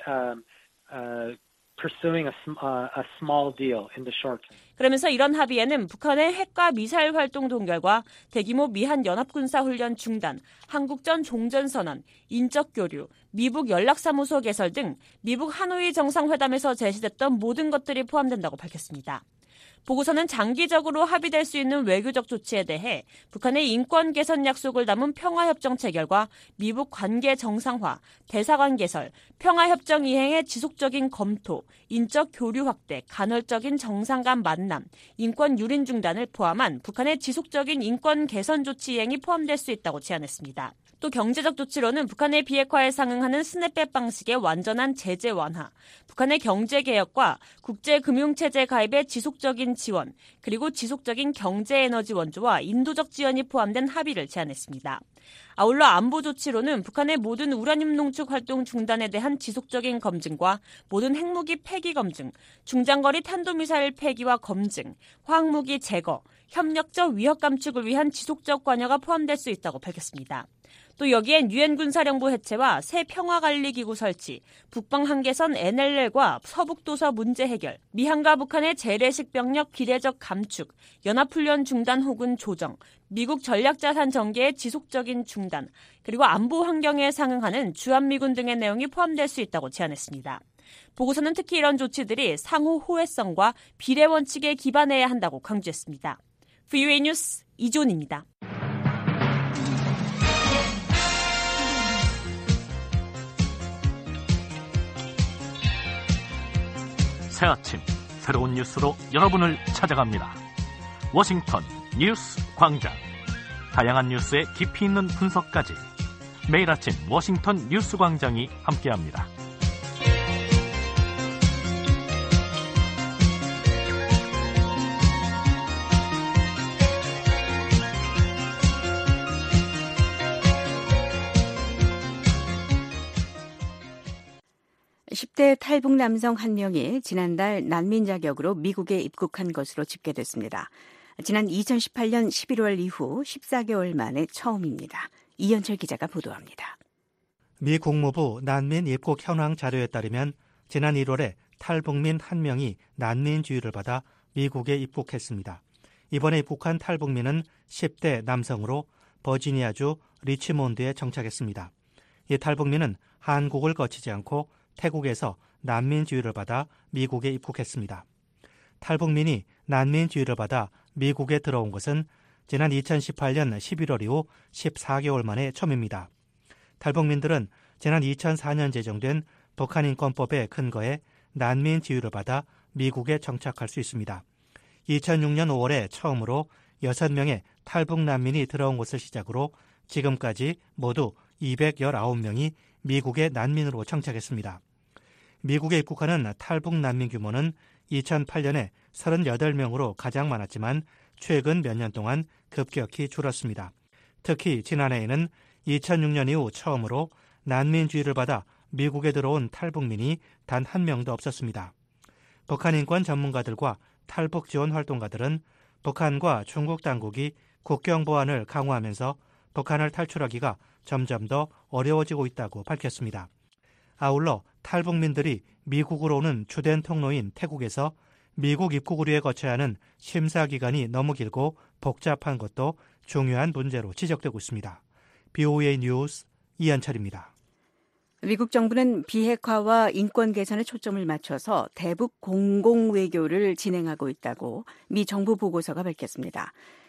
pursuing a small deal in the short term. 그러면서 이런 합의에는 북한의 핵과 미사일 활동 동결과 대규모 미한 연합군사훈련 중단, 한국전 종전선언, 인적 교류, 미북 연락사무소 개설 등 미북 하노이 정상회담에서 제시됐던 모든 것들이 포함된다고 밝혔습니다. 보고서는 장기적으로 합의될 수 있는 외교적 조치에 대해 북한의 인권 개선 약속을 담은 평화협정 체결과 미북 관계 정상화, 대사관 개설, 평화협정 이행의 지속적인 검토, 인적 교류 확대, 간헐적인 정상 간 만남, 인권 유린 중단을 포함한 북한의 지속적인 인권 개선 조치 이행이 포함될 수 있다고 제안했습니다. 또 경제적 조치로는 북한의 비핵화에 상응하는 스냅백 방식의 완전한 제재 완화, 북한의 경제개혁과 국제금융체제 가입의 지속적인 지원, 그리고 지속적인 경제에너지 원조와 인도적 지원이 포함된 합의를 제안했습니다. 아울러 안보 조치로는 북한의 모든 우라늄 농축 활동 중단에 대한 지속적인 검증과 모든 핵무기 폐기 검증, 중장거리 탄도미사일 폐기와 검증, 화학무기 제거, 협력적 위협 감축을 위한 지속적 관여가 포함될 수 있다고 밝혔습니다. 또 여기엔 유엔 군사령부 해체와 새 평화관리기구 설치, 북방 한계선 NLL과 서북도서 문제 해결, 미한과 북한의 재래식 병력 비례적 감축, 연합훈련 중단 혹은 조정, 미국 전략자산 전개의 지속적인 중단, 그리고 안보 환경에 상응하는 주한미군 등의 내용이 포함될 수 있다고 제안했습니다. 보고서는 특히 이런 조치들이 상호 호혜성과 비례 원칙에 기반해야 한다고 강조했습니다. VOA 뉴스 이존입니다. 새 아침 새로운 뉴스로 여러분을 찾아갑니다. 워싱턴 뉴스 광장. 다양한 뉴스의 깊이 있는 분석까지 매일 아침 워싱턴 뉴스 광장이 함께합니다. (10대) 탈북 남성 한 명이 지난달 난민 자격으로 미국에 입국한 것으로 집계됐습니다. 지난 2018년 11월 이후 14개월 만에 처음입니다. 이현철 기자가 보도합니다. 미 국무부 난민 입국 현황 자료에 따르면 지난 1월에 탈북민 한 명이 난민주의를 받아 미국에 입국했습니다. 이번에 입국한 탈북민은 10대 남성으로 버지니아주 리치몬드에 정착했습니다. 이 탈북민은 한국을 거치지 않고 태국에서 난민주의를 받아 미국에 입국했습니다. 탈북민이 난민주의를 받아 미국에 들어온 것은 지난 2018년 11월 이후 14개월 만에 처음입니다. 탈북민들은 지난 2004년 제정된 북한인권법에 근거해 난민지위를 받아 미국에 정착할 수 있습니다. 2006년 5월에 처음으로 6명의 탈북 난민이 들어온 것을 시작으로 지금까지 모두 219명이 미국의 난민으로 정착했습니다. 미국에 입국하는 탈북 난민 규모는 2008년에 38명으로 가장 많았지만 최근 몇 년 동안 급격히 줄었습니다. 특히 지난해에는 2006년 이후 처음으로 난민주의를 받아 미국에 들어온 탈북민이 단 한 명도 없었습니다. 북한 인권 전문가들과 탈북 지원 활동가들은 북한과 중국 당국이 국경 보안을 강화하면서 북한을 탈출하기가 점점 더 어려워지고 있다고 밝혔습니다. 아울러 탈북민들이 미국으로 오는 주된 통로인 태국에서 미국 입국을 위해 거쳐야 하는 심사 기간이 너무 길고 복잡한 것도 중요한 문제로 지적되고 있습니다. BOA 뉴스 이현철입니다. 미국 정부는 비핵화와 인권 개선에 초점을 맞춰서 대북 공공외교를 진행하고 있다고 미 정부 보고서가 밝혔습니다.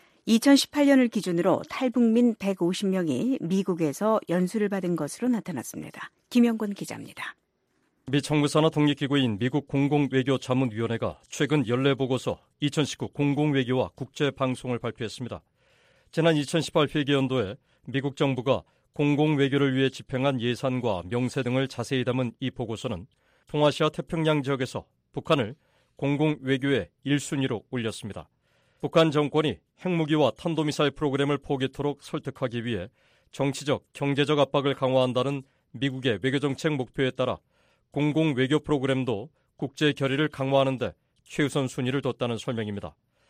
2018년을 기준으로 탈북민 150명이 미국에서 연수를 받은 것으로 나타났습니다. 김영권 기자입니다. 미 정부산하 독립기구인 미국 공공외교자문위원회가 최근 연례보고서 2019 공공외교와 국제방송을 발표했습니다. 지난 2018 회계연도에 미국 정부가 공공외교를 위해 집행한 예산과 명세 등을 자세히 담은 이 보고서는 동아시아 태평양 지역에서 북한을 공공외교의 1순위로 올렸습니다. 북한 정권이 핵무기와 탄도미사일 프로그램을 포기토록 설득하기 위해 정치적, 경제적 압박을 강화한다는 미국의 외교정책 목표에 따라 공공외교 프로그램도 국제 결의를 강화하는 데 최우선 순위를 뒀다는 설명입니다.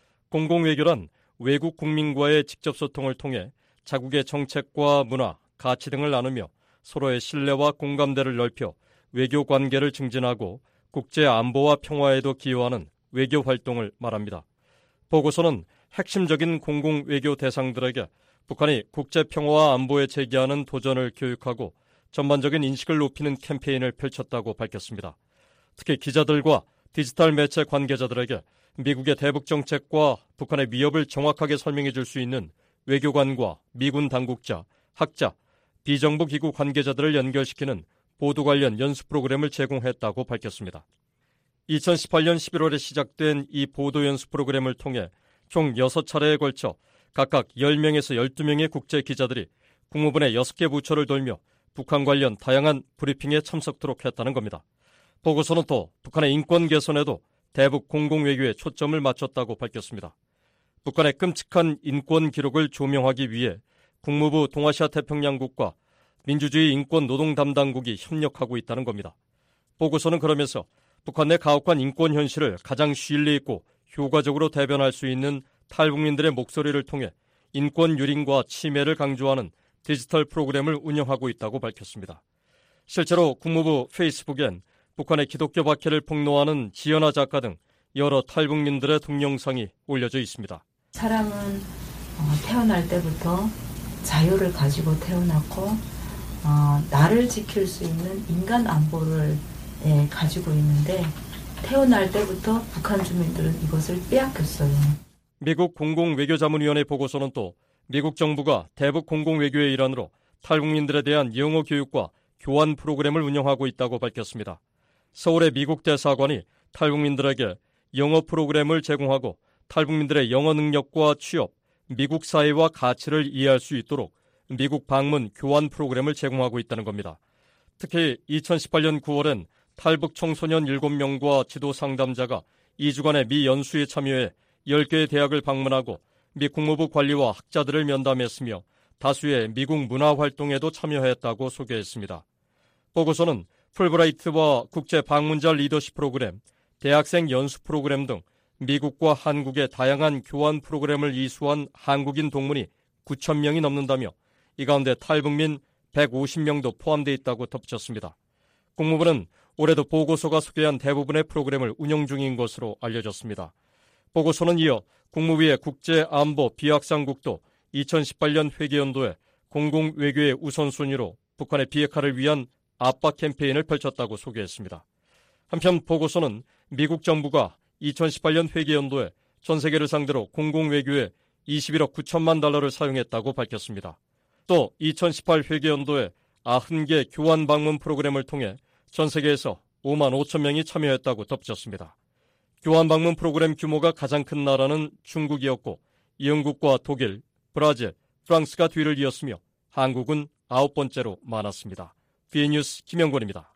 공공외교란 외국 국민과의 직접 소통을 통해 자국의 정책과 문화, 가치 등을 나누며 서로의 신뢰와 공감대를 넓혀 외교 관계를 증진하고 국제 안보와 평화에도 기여하는 외교 활동을 말합니다. 보고서는 핵심적인 공공외교 대상들에게 북한이 국제 평화와 안보에 제기하는 도전을 교육하고 전반적인 인식을 높이는 캠페인을 펼쳤다고 밝혔습니다. 특히 기자들과 디지털 매체 관계자들에게 미국의 대북 정책과 북한의 위협을 정확하게 설명해 줄 수 있는 외교관과 미군 당국자, 학자, 비정부 기구 관계자들을 연결시키는 보도 관련 연수 프로그램을 제공했다고 밝혔습니다. 2018년 11월에 시작된 이 보도 연수 프로그램을 통해 총 6차례에 걸쳐 각각 10명에서 12명의 국제 기자들이 국무부 내 6개 부처를 돌며 북한 관련 다양한 브리핑에 참석토록 했다는 겁니다. 보고서는 또 북한의 인권 개선에도 대북 공공외교에 초점을 맞췄다고 밝혔습니다. 북한의 끔찍한 인권 기록을 조명하기 위해 국무부 동아시아 태평양국과 민주주의 인권 노동 담당국이 협력하고 있다는 겁니다. 보고서는 그러면서 북한 내 가혹한 인권 현실을 가장 신뢰 있고 효과적으로 대변할 수 있는 탈북민들의 목소리를 통해 인권 유린과 침해를 강조하는 디지털 프로그램을 운영하고 있다고 밝혔습니다. 실제로 국무부 페이스북엔 북한의 기독교 박해를 폭로하는 지연아 작가 등 여러 탈북민들의 동영상이 올려져 있습니다. 사람은 태어날 때부터 자유를 가지고 태어났고 나를 지킬 수 있는 인간 안보를 가지고 있는데 태어날 때부터 북한 주민들은 이것을 빼앗겼어요. 미국 공공외교자문위원회 보고서는 또 미국 정부가 대북 공공외교의 일환으로 탈북민들에 대한 영어 교육과 교환 프로그램을 운영하고 있다고 밝혔습니다. 서울의 미국 대사관이 탈북민들에게 영어 프로그램을 제공하고 탈북민들의 영어 능력과 취업, 미국 사회와 가치를 이해할 수 있도록 미국 방문 교환 프로그램을 제공하고 있다는 겁니다. 특히 2018년 9월엔 탈북 청소년 7명과 지도 상담자가 2주간의 미 연수에 참여해 10개의 대학을 방문하고 미 국무부 관리와 학자들을 면담했으며 다수의 미국 문화활동에도 참여했다고 소개했습니다. 보고서는 풀브라이트와 국제 방문자 리더십 프로그램, 대학생 연수 프로그램 등 미국과 한국의 다양한 교환 프로그램을 이수한 한국인 동문이 9,000명이 넘는다며 이 가운데 탈북민 150명도 포함되어 있다고 덧붙였습니다. 국무부는 올해도 보고서가 소개한 대부분의 프로그램을 운영 중인 것으로 알려졌습니다. 보고서는 이어 국무부의 국제안보 비확산국도 2018년 회계연도에 공공외교의 우선순위로 북한의 비핵화를 위한 압박 캠페인을 펼쳤다고 소개했습니다. 한편 보고서는 미국 정부가 2018년 회계연도에 전 세계를 상대로 공공외교에 21억 9천만 달러를 사용했다고 밝혔습니다. 또 2018 회계연도에 90개 교환 방문 프로그램을 통해 전 세계에서 5만 5천 명이 참여했다고 덧붙였습니다. 교환 방문 프로그램 규모가 가장 큰 나라는 중국이었고 영국과 독일, 브라질, 프랑스가 뒤를 이었으며 한국은 9번째로 많았습니다. BN뉴스 김영권입니다.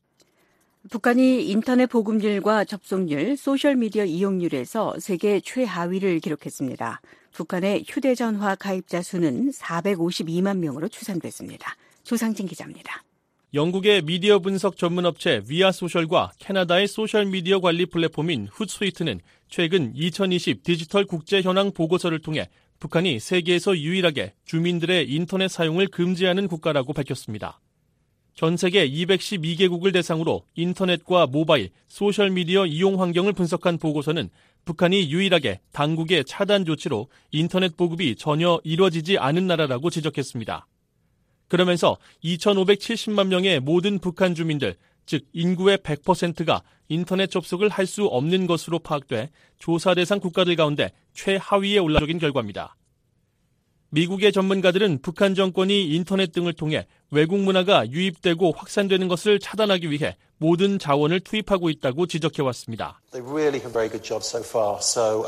북한이 인터넷 보급률과 접속률, 소셜미디어 이용률에서 세계 최하위를 기록했습니다. 북한의 휴대전화 가입자 수는 452만 명으로 추산됐습니다. 조상진 기자입니다. 영국의 미디어 분석 전문업체 위아소셜과 캐나다의 소셜미디어 관리 플랫폼인 훗스위트는 최근 2020 디지털 국제현황 보고서를 통해 북한이 세계에서 유일하게 주민들의 인터넷 사용을 금지하는 국가라고 밝혔습니다. 전 세계 212개국을 대상으로 인터넷과 모바일, 소셜미디어 이용 환경을 분석한 보고서는 북한이 유일하게 당국의 차단 조치로 인터넷 보급이 전혀 이뤄지지 않은 나라라고 지적했습니다. 그러면서 2,570만 명의 모든 북한 주민들, 즉 인구의 100%가 인터넷 접속을 할 수 없는 것으로 파악돼 조사 대상 국가들 가운데 최하위에 올라온 결과입니다. 미국의 전문가들은 북한 정권이 인터넷 등을 통해 외국 문화가 유입되고 확산되는 것을 차단하기 위해 모든 자원을 투입하고 있다고 지적해왔습니다. They really have very good job so far. So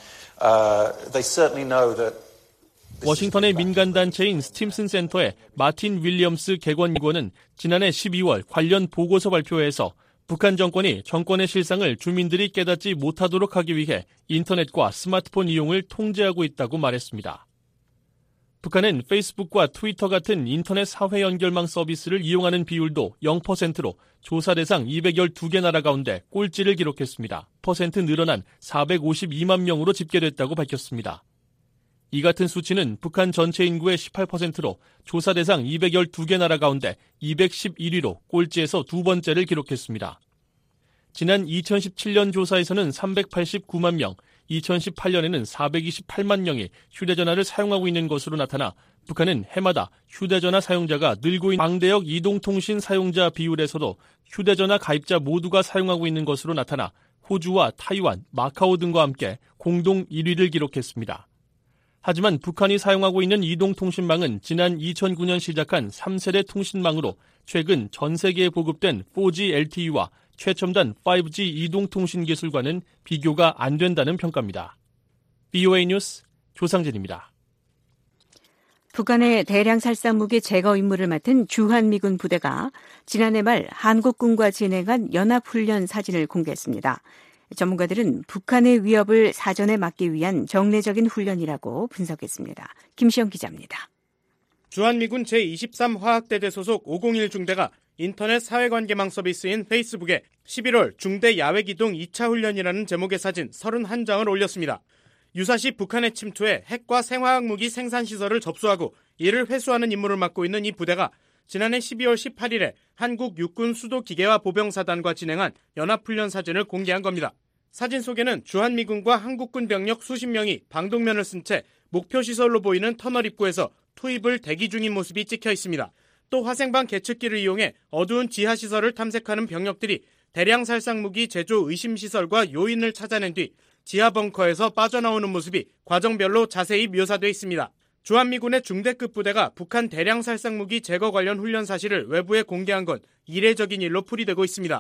they certainly know that 워싱턴의 민간단체인 스팀슨 센터의 마틴 윌리엄스 객원위원은 지난해 12월 관련 보고서 발표에서 북한 정권이 정권의 실상을 주민들이 깨닫지 못하도록 하기 위해 인터넷과 스마트폰 이용을 통제하고 있다고 말했습니다. 북한은 페이스북과 트위터 같은 인터넷 사회 연결망 서비스를 이용하는 비율도 0%로 조사 대상 212개 나라 가운데 꼴찌를 기록했습니다. % 늘어난 452만 명으로 집계됐다고 밝혔습니다. 이 같은 수치는 북한 전체 인구의 18%로 조사 대상 212개 나라 가운데 211위로 꼴찌에서 두 번째를 기록했습니다. 지난 2017년 조사에서는 389만 명, 2018년에는 428만 명이 휴대전화를 사용하고 있는 것으로 나타나 북한은 해마다 휴대전화 사용자가 늘고 있는 광대역 이동통신 사용자 비율에서도 휴대전화 가입자 모두가 사용하고 있는 것으로 나타나 호주와 타이완, 마카오 등과 함께 공동 1위를 기록했습니다. 하지만 북한이 사용하고 있는 이동통신망은 지난 2009년 시작한 3세대 통신망으로 최근 전 세계에 보급된 4G LTE와 최첨단 5G 이동통신 기술과는 비교가 안 된다는 평가입니다. BOA 뉴스 조상진입니다. 북한의 대량 살상 무기 제거 임무를 맡은 주한미군 부대가 지난해 말 한국군과 진행한 연합훈련 사진을 공개했습니다. 전문가들은 북한의 위협을 사전에 막기 위한 정례적인 훈련이라고 분석했습니다. 김시영 기자입니다. 주한미군 제23화학대대 소속 501 중대가 인터넷 사회관계망 서비스인 페이스북에 11월 중대 야외기동 2차 훈련이라는 제목의 사진 31장을 올렸습니다. 유사시 북한의 침투에 핵과 생화학무기 생산시설을 접수하고 이를 회수하는 임무를 맡고 있는 이 부대가 지난해 12월 18일에 한국 육군 수도기계화 보병사단과 진행한 연합훈련 사진을 공개한 겁니다. 사진 속에는 주한미군과 한국군 병력 수십 명이 방독면을 쓴 채 목표시설로 보이는 터널 입구에서 투입을 대기 중인 모습이 찍혀 있습니다. 또 화생방 계측기를 이용해 어두운 지하시설을 탐색하는 병력들이 대량 살상무기 제조 의심시설과 요인을 찾아낸 뒤 지하 벙커에서 빠져나오는 모습이 과정별로 자세히 묘사되어 있습니다. 주한미군의 중대급 부대가 북한 대량 살상무기 제거 관련 훈련 사실을 외부에 공개한 건 이례적인 일로 풀이되고 있습니다.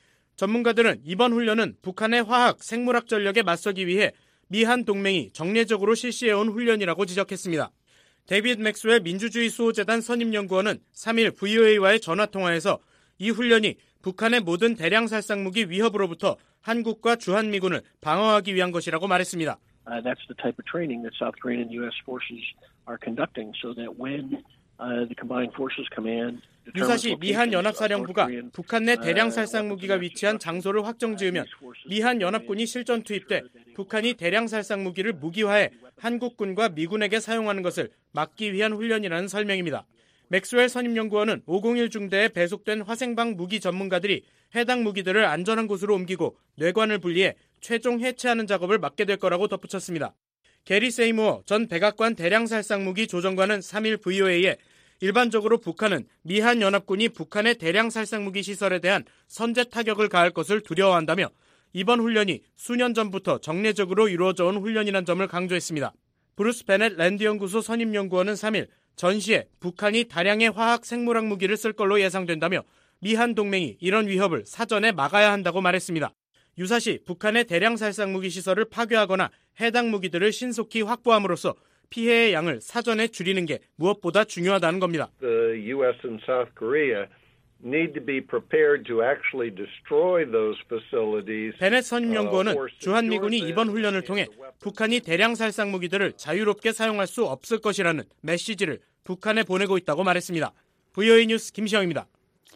전문가들은 이번 훈련은 북한의 화학, 생물학 전력에 맞서기 위해 미한 동맹이 정례적으로 실시해온 훈련이라고 지적했습니다. 데이비드 맥스웰 민주주의 수호재단 선임연구원은 3일 VOA와의 전화통화에서 이 훈련이 북한의 모든 대량 살상무기 위협으로부터 한국과 주한미군을 방어하기 위한 것이라고 말했습니다. That's the type of training that South Korean and U.S. forces are conducting so that when the combined forces command 유사시 미한 연합사령부가 북한 내 대량 살상무기가 위치한 장소를 확정지으면 미한 연합군이 실전 투입돼 북한이 대량 살상무기를 무기화해 한국군과 미군에게 사용하는 것을 막기 위한 훈련이라는 설명입니다. 맥스웰 선임연구원은 501 중대에 배속된 화생방 무기 전문가들이 해당 무기들을 안전한 곳으로 옮기고 뇌관을 분리해 최종 해체하는 작업을 맡게 될 거라고 덧붙였습니다. 게리 세이무어 전 백악관 대량살상무기 조정관은 3일 VOA에 일반적으로 북한은 미한 연합군이 북한의 대량살상무기 시설에 대한 선제 타격을 가할 것을 두려워한다며 이번 훈련이 수년 전부터 정례적으로 이루어져 온 훈련이라는 점을 강조했습니다. 브루스 베넷 랜드연구소 선임연구원은 3일 전시에 북한이 다량의 화학 생물학 무기를 쓸 걸로 예상된다며 미한 동맹이 이런 위협을 사전에 막아야 한다고 말했습니다. 유사시 북한의 대량 살상무기 시설을 파괴하거나 해당 무기들을 신속히 확보함으로써 피해의 양을 사전에 줄이는 게 무엇보다 중요하다는 겁니다. The U.S. and South Korea need to be prepared to actually destroy those facilities. 베넷 선임연구원은 주한미군이 이번 훈련을 통해 북한이 대량 살상무기들을 자유롭게 사용할 수 없을 것이라는 메시지를 북한에 보내고 있다고 말했습니다. VOA 뉴스 김시영입니다.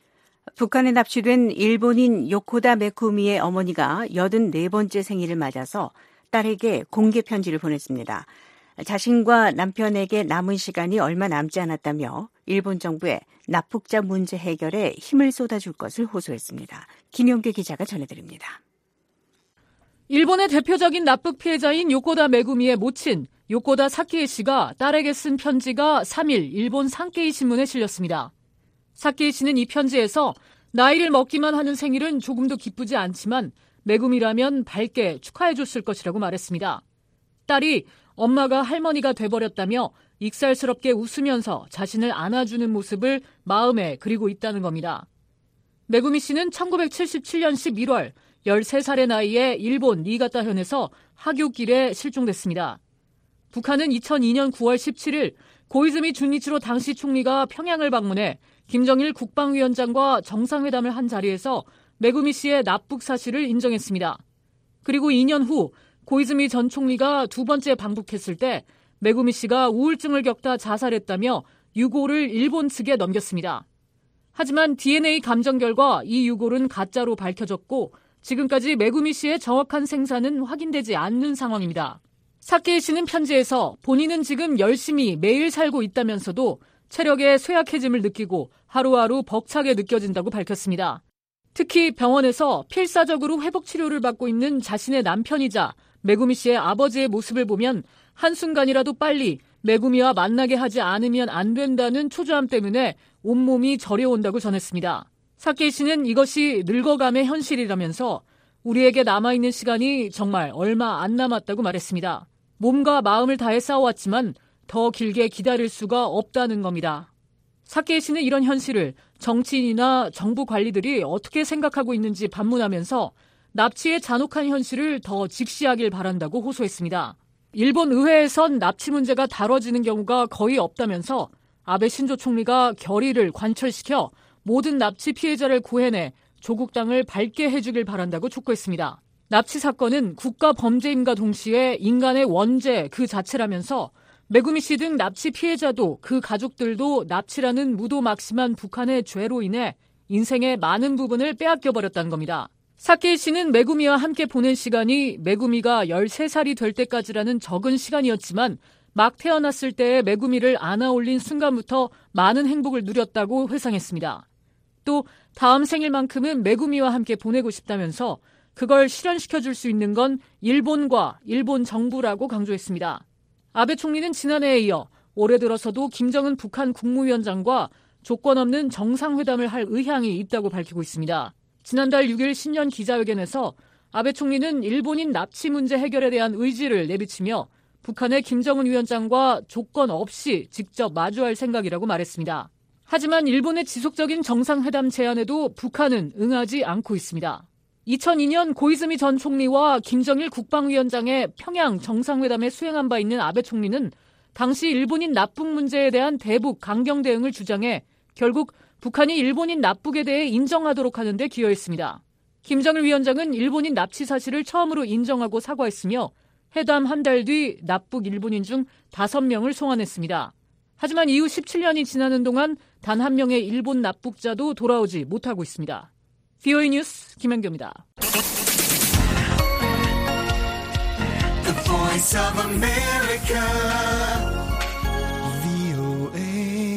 북한에 납치된 일본인 요코다 메쿠미의 어머니가 84번째 생일을 맞아서 딸에게 공개 편지를 보냈습니다. 자신과 남편에게 남은 시간이 얼마 남지 않았다며 일본 정부에 납북자 문제 해결에 힘을 쏟아줄 것을 호소했습니다. 김용규 기자가 전해드립니다. 일본의 대표적인 납북 피해자인 요코다 메구미의 모친 요코다 사키에 씨가 딸에게 쓴 편지가 3일 일본 산케이 신문에 실렸습니다. 사키에 씨는 이 편지에서 나이를 먹기만 하는 생일은 조금도 기쁘지 않지만 메구미라면 밝게 축하해줬을 것이라고 말했습니다. 딸이 엄마가 할머니가 돼버렸다며 익살스럽게 웃으면서 자신을 안아주는 모습을 마음에 그리고 있다는 겁니다. 메구미 씨는 1977년 11월 13살의 나이에 일본 니가타현에서 하교길에 실종됐습니다. 북한은 2002년 9월 17일 고이즈미 준이치로 당시 총리가 평양을 방문해 김정일 국방위원장과 정상회담을 한 자리에서 메구미 씨의 납북 사실을 인정했습니다. 그리고 2년 후 고이즈미 전 총리가 두 번째 방북했을 때 메구미 씨가 우울증을 겪다 자살했다며 유고를 일본 측에 넘겼습니다. 하지만 DNA 감정 결과 이 유고는 가짜로 밝혀졌고 지금까지 메구미 씨의 정확한 생사는 확인되지 않는 상황입니다. 사케이 씨는 편지에서 본인은 지금 열심히 매일 살고 있다면서도 체력의 쇠약해짐을 느끼고 하루하루 벅차게 느껴진다고 밝혔습니다. 특히 병원에서 필사적으로 회복 치료를 받고 있는 자신의 남편이자 메구미 씨의 아버지의 모습을 보면 한순간이라도 빨리 메구미와 만나게 하지 않으면 안 된다는 초조함 때문에 온몸이 저려온다고 전했습니다. 사케이 씨는 이것이 늙어감의 현실이라면서 우리에게 남아있는 시간이 정말 얼마 안 남았다고 말했습니다. 몸과 마음을 다해 싸워왔지만 더 길게 기다릴 수가 없다는 겁니다. 사케이 씨는 이런 현실을 정치인이나 정부 관리들이 어떻게 생각하고 있는지 반문하면서 납치의 잔혹한 현실을 더 직시하길 바란다고 호소했습니다. 일본 의회에선 납치 문제가 다뤄지는 경우가 거의 없다면서 아베 신조 총리가 결의를 관철시켜 모든 납치 피해자를 구해내 조국 땅을 밝게 해주길 바란다고 촉구했습니다. 납치 사건은 국가 범죄임과 동시에 인간의 원죄 그 자체라면서 메구미 씨 등 납치 피해자도 그 가족들도 납치라는 무도막심한 북한의 죄로 인해 인생의 많은 부분을 빼앗겨버렸다는 겁니다. 사케이 씨는 메구미와 함께 보낸 시간이 메구미가 13살이 될 때까지라는 적은 시간이었지만 막 태어났을 때의 메구미를 안아올린 순간부터 많은 행복을 누렸다고 회상했습니다. 또 다음 생일만큼은 메구미와 함께 보내고 싶다면서 그걸 실현시켜줄 수 있는 건 일본과 일본 정부라고 강조했습니다. 아베 총리는 지난해에 이어 올해 들어서도 김정은 북한 국무위원장과 조건 없는 정상회담을 할 의향이 있다고 밝히고 있습니다. 지난달 6일 신년 기자회견에서 아베 총리는 일본인 납치 문제 해결에 대한 의지를 내비치며 북한의 김정은 위원장과 조건 없이 직접 마주할 생각이라고 말했습니다. 하지만 일본의 지속적인 정상회담 제안에도 북한은 응하지 않고 있습니다. 2002년 고이즈미 전 총리와 김정일 국방위원장의 평양 정상회담에 수행한 바 있는 아베 총리는 당시 일본인 납북 문제에 대한 대북 강경 대응을 주장해 결국 북한이 일본인 납북에 대해 인정하도록 하는 데 기여했습니다. 김정일 위원장은 일본인 납치 사실을 처음으로 인정하고 사과했으며 회담 한 달 뒤 납북 일본인 중 5명을 송환했습니다. 하지만 이후 17년이 지나는 동안 단 한 명의 일본 납북자도 돌아오지 못하고 있습니다. VOA 뉴스 김현교입니다. The Voice of America, VOA.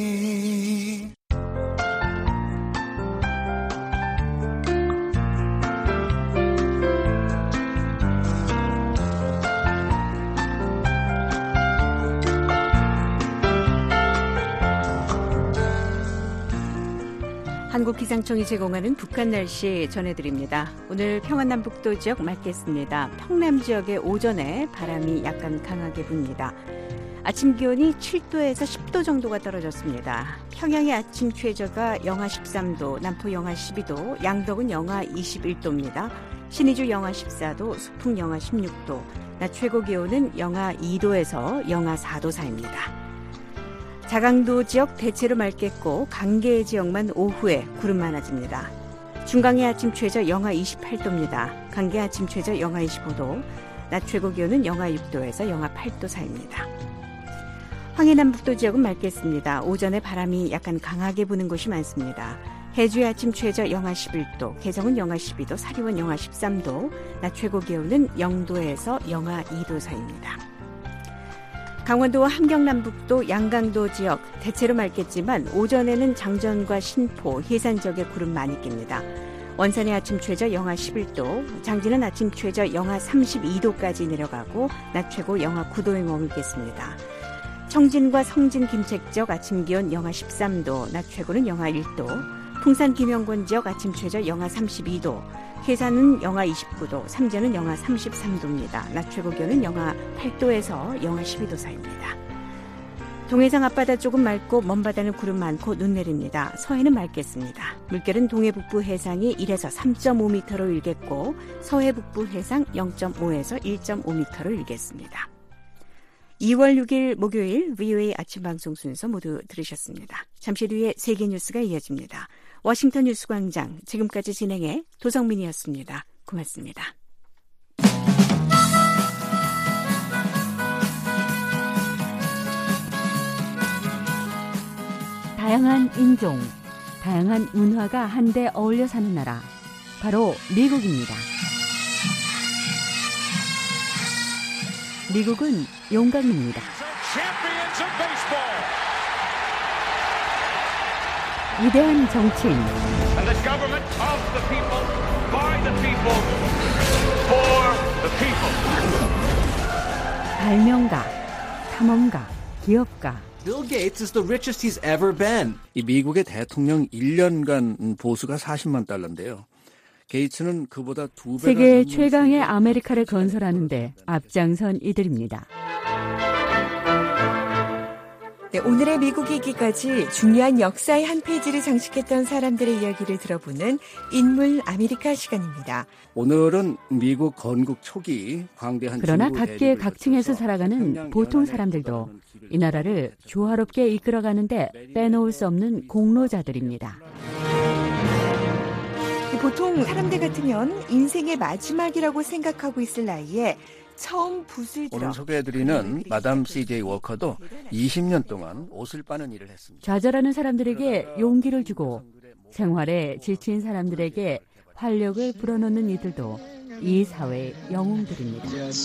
한국기상청이 제공하는 북한 날씨 전해드립니다. 오늘 평안남북도 지역 맑겠습니다. 평남 지역의 오전에 바람이 약간 강하게 붑니다. 아침 기온이 7도에서 10도 정도가 떨어졌습니다. 평양의 아침 최저가 영하 13도, 남포 영하 12도, 양덕은 영하 21도입니다. 신의주 영하 14도, 수풍 영하 16도, 낮 최고 기온은 영하 2도에서 영하 4도 사이입니다. 자강도 지역 대체로 맑겠고 강계 지역만 오후에 구름 많아집니다. 중강의 아침 최저 영하 28도입니다. 강계 아침 최저 영하 25도, 낮 최고 기온은 영하 6도에서 영하 8도 사이입니다. 황해남북도 지역은 맑겠습니다. 오전에 바람이 약간 강하게 부는 곳이 많습니다. 해주의 아침 최저 영하 11도, 개성은 영하 12도, 사리원 영하 13도, 낮 최고 기온은 0도에서 영하 2도 사이입니다. 강원도와 함경남북도 양강도 지역 대체로 맑겠지만 오전에는 장전과 신포, 해산 지역에 구름 많이 낍니다. 원산의 아침 최저 영하 11도, 장진은 아침 최저 영하 32도까지 내려가고 낮 최고 영하 9도에 머물겠습니다. 청진과 성진 김책 지역 아침 기온 영하 13도, 낮 최고는 영하 1도, 풍산 김영권 지역 아침 최저 영하 32도, 해산은 영하 29도, 삼전은 영하 33도입니다. 낮 최고 기온은 영하 8도에서 영하 12도 사이입니다. 동해상 앞바다 쪽은 맑고 먼바다는 구름 많고 눈 내립니다. 서해는 맑겠습니다. 물결은 동해 북부 해상이 1에서 3.5m로 일겠고 서해 북부 해상 0.5에서 1.5m로 일겠습니다. 2월 6일 목요일 VOA 아침 방송 순서 모두 들으셨습니다. 잠시 뒤에 세계 뉴스가 이어집니다. 워싱턴 뉴스광장 지금까지 진행해 도성민이었습니다. 고맙습니다. 다양한 인종, 다양한 문화가 한데 어울려 사는 나라, 바로 미국입니다. 미국은 용광로입니다. 위대한 정치인, 발명가, 탐험가, 기업가. Bill Gates is the richest he's ever been. 이 미국의 대통령 1년간 보수가 $40만 달러인데요. 게이츠는 그보다 2배가 세계 최강의 아메리카를 건설하는데 앞장선 이들입니다. 네, 오늘의 미국 이기까지 중요한 역사의 한 페이지를 장식했던 사람들의 이야기를 들어보는 인물 아메리카 시간입니다. 오늘은 미국 건국 초기 광대한 그러나 각계 각층에서 살아가는 보통 사람들도 이 나라를 조화롭게 이끌어가는데 빼놓을 수 없는 공로자들입니다. 보통 사람들 같으면 인생의 마지막이라고 생각하고 있을 나이에 처음 붓을 들어 오늘 소개해드리는 마담 C.J. 워커도 20년 동안 옷을 빠는 일을 했습니다. 좌절하는 사람들에게 용기를 주고 생활에 지친 사람들에게 활력을 불어넣는 이들도 이 사회의 영웅들입니다.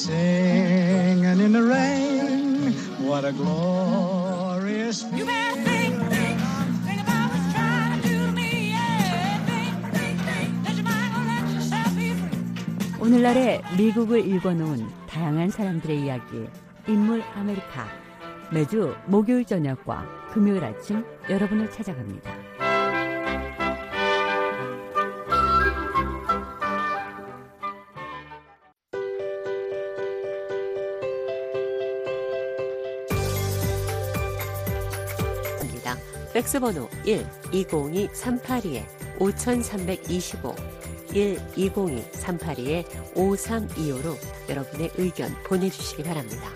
오늘날의 미국을 읽어놓은 다양한 사람들의 이야기, 인물 아메리카. 매주 목요일 저녁과 금요일 아침 여러분을 찾아갑니다. 팩스번호 1-202-382-5325 1-202-382-5325로 여러분의 의견 보내주시기 바랍니다.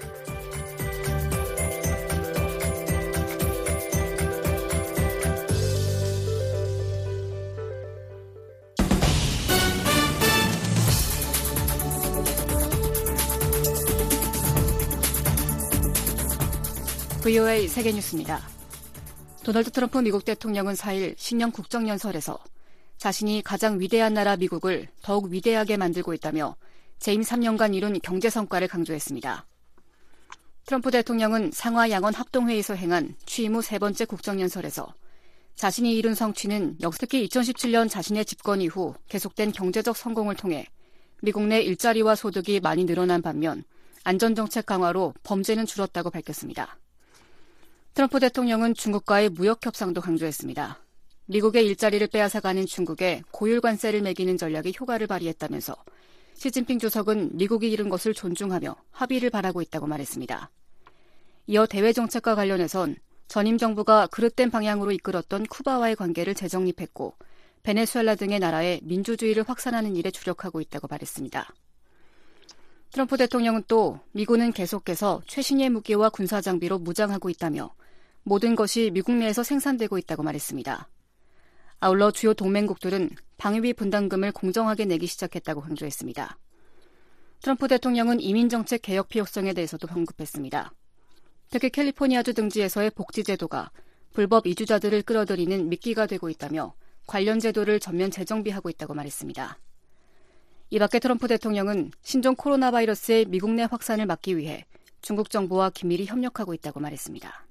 VOA 세계뉴스입니다. 도널드 트럼프 미국 대통령은 4일 신년 국정연설에서 자신이 가장 위대한 나라 미국을 더욱 위대하게 만들고 있다며 재임 3년간 이룬 경제 성과를 강조했습니다. 트럼프 대통령은 상하 양원 합동회의에서 행한 취임 후 3번째 국정연설에서 자신이 이룬 성취는 특히 2017년 자신의 집권 이후 계속된 경제적 성공을 통해 미국 내 일자리와 소득이 많이 늘어난 반면 안전정책 강화로 범죄는 줄었다고 밝혔습니다. 트럼프 대통령은 중국과의 무역 협상도 강조했습니다. 미국의 일자리를 빼앗아가는 중국에 고율 관세를 매기는 전략이 효과를 발휘했다면서 시진핑 주석은 미국이 이룬 것을 존중하며 합의를 바라고 있다고 말했습니다. 이어 대외 정책과 관련해선 전임 정부가 그릇된 방향으로 이끌었던 쿠바와의 관계를 재정립했고 베네수엘라 등의 나라에 민주주의를 확산하는 일에 주력하고 있다고 말했습니다. 트럼프 대통령은 또 미군은 계속해서 최신의 무기와 군사 장비로 무장하고 있다며 모든 것이 미국 내에서 생산되고 있다고 말했습니다. 아울러 주요 동맹국들은 방위비 분담금을 공정하게 내기 시작했다고 강조했습니다. 트럼프 대통령은 이민정책 개혁 필요성에 대해서도 언급했습니다. 특히 캘리포니아주 등지에서의 복지제도가 불법 이주자들을 끌어들이는 미끼가 되고 있다며 관련 제도를 전면 재정비하고 있다고 말했습니다. 이 밖에 트럼프 대통령은 신종 코로나 바이러스의 미국 내 확산을 막기 위해 중국 정부와 긴밀히 협력하고 있다고 말했습니다.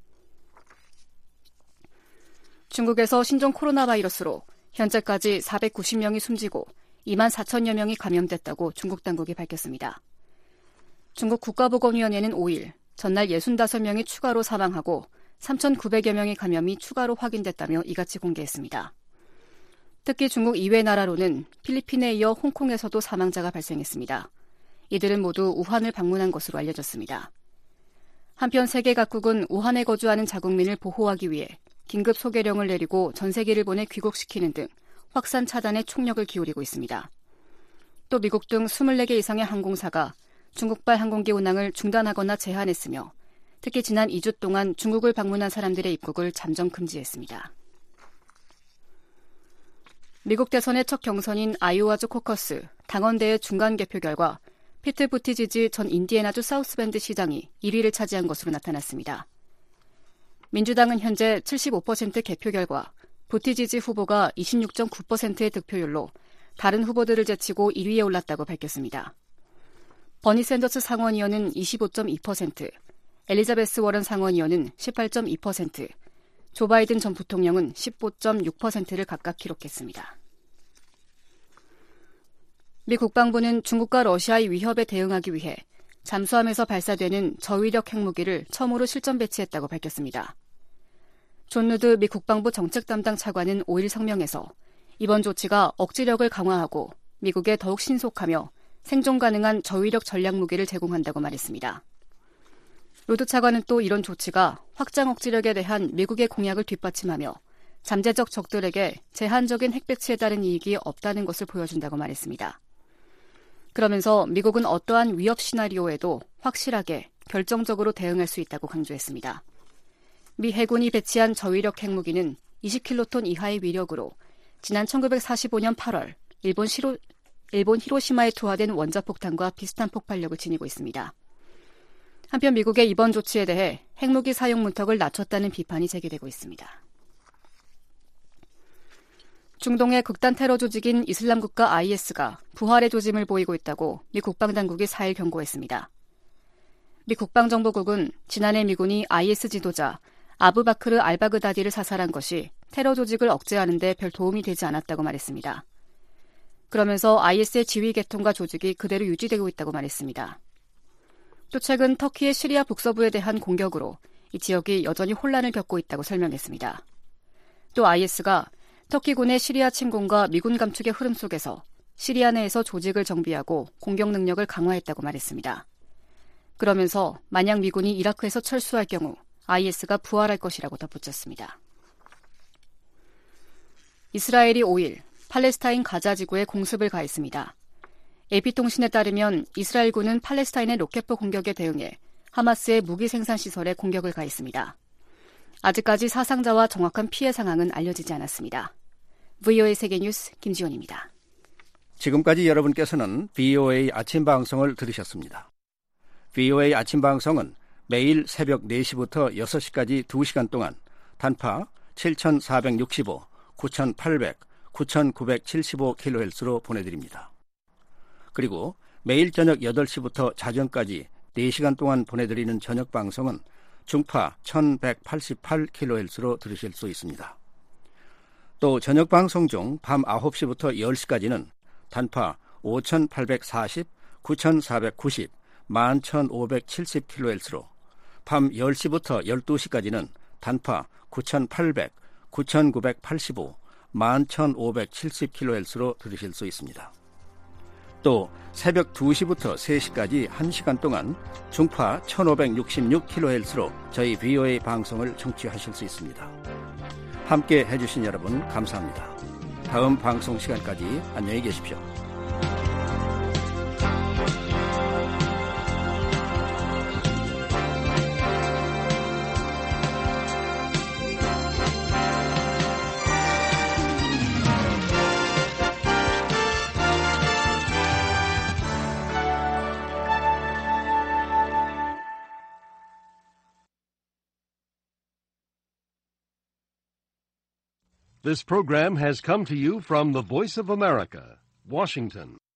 중국에서 신종 코로나 바이러스로 현재까지 490명이 숨지고 2만 4천여 명이 감염됐다고 중국 당국이 밝혔습니다. 중국 국가보건위원회는 5일 전날 65명이 추가로 사망하고 3,900여 명의 감염이 추가로 확인됐다며 이같이 공개했습니다. 특히 중국 이외 나라로는 필리핀에 이어 홍콩에서도 사망자가 발생했습니다. 이들은 모두 우한을 방문한 것으로 알려졌습니다. 한편 세계 각국은 우한에 거주하는 자국민을 보호하기 위해 긴급 소개령을 내리고 전 세계를 보내 귀국시키는 등 확산 차단에 총력을 기울이고 있습니다. 또 미국 등 24개 이상의 항공사가 중국발 항공기 운항을 중단하거나 제한했으며 특히 지난 2주 동안 중국을 방문한 사람들의 입국을 잠정 금지했습니다. 미국 대선의 첫 경선인 아이오와주 코커스 당원대회 중간 개표 결과 피트 부티지지 전 인디애나주 사우스밴드 시장이 1위를 차지한 것으로 나타났습니다. 민주당은 현재 75% 개표 결과 부티지지 후보가 26.9%의 득표율로 다른 후보들을 제치고 1위에 올랐다고 밝혔습니다. 버니 샌더스 상원의원은 25.2%, 엘리자베스 워런 상원의원은 18.2%, 조 바이든 전 부통령은 15.6%를 각각 기록했습니다. 미 국방부는 중국과 러시아의 위협에 대응하기 위해 잠수함에서 발사되는 저위력 핵무기를 처음으로 실전 배치했다고 밝혔습니다. 존 루드 미 국방부 정책 담당 차관은 5일 성명에서 이번 조치가 억지력을 강화하고 미국에 더욱 신속하며 생존 가능한 저위력 전략 무기를 제공한다고 말했습니다. 로드 차관은 또 이런 조치가 확장 억지력에 대한 미국의 공약을 뒷받침하며 잠재적 적들에게 제한적인 핵 배치에 따른 이익이 없다는 것을 보여준다고 말했습니다. 그러면서 미국은 어떠한 위협 시나리오에도 확실하게 결정적으로 대응할 수 있다고 강조했습니다. 미 해군이 배치한 저위력 핵무기는 20킬로톤 이하의 위력으로 지난 1945년 8월 일본 히로시마에 투하된 원자폭탄과 비슷한 폭발력을 지니고 있습니다. 한편 미국의 이번 조치에 대해 핵무기 사용 문턱을 낮췄다는 비판이 제기되고 있습니다. 중동의 극단 테러 조직인 이슬람국가 IS가 부활의 조짐을 보이고 있다고 미 국방당국이 4일 경고했습니다. 미 국방정보국은 지난해 미군이 IS 지도자 아부바크르 알바그다디를 사살한 것이 테러 조직을 억제하는 데 별 도움이 되지 않았다고 말했습니다. 그러면서 IS의 지휘 계통과 조직이 그대로 유지되고 있다고 말했습니다. 또 최근 터키의 시리아 북서부에 대한 공격으로 이 지역이 여전히 혼란을 겪고 있다고 설명했습니다. 또 IS가 터키군의 시리아 침공과 미군 감축의 흐름 속에서 시리아 내에서 조직을 정비하고 공격 능력을 강화했다고 말했습니다. 그러면서 만약 미군이 이라크에서 철수할 경우 IS가 부활할 것이라고 덧붙였습니다. 이스라엘이 5일 팔레스타인 가자 지구에 공습을 가했습니다. AP통신에 따르면 이스라엘군은 팔레스타인의 로켓포 공격에 대응해 하마스의 무기 생산 시설에 공격을 가했습니다. 아직까지 사상자와 정확한 피해 상황은 알려지지 않았습니다. VOA 세계뉴스 김지원입니다. 지금까지 여러분께서는 VOA 아침 방송을 들으셨습니다. VOA 아침 방송은 매일 새벽 4시부터 6시까지 2시간 동안 단파 7465, 9800, 9975kHz로 보내드립니다. 그리고 매일 저녁 8시부터 자정까지 4시간 동안 보내드리는 저녁 방송은 중파 1188kHz로 들으실 수 있습니다. 또 저녁 방송 중 밤 9시부터 10시까지는 단파 5840, 9490, 11570kHz로 밤 10시부터 12시까지는 단파 9800, 9985, 11570kHz로 들으실 수 있습니다. 또 새벽 2시부터 3시까지 1시간 동안 중파 1566kHz로 저희 VOA 방송을 청취하실 수 있습니다. 함께 해주신 여러분 감사합니다. 다음 방송 시간까지 안녕히 계십시오. This program has come to you from the Voice of America, Washington.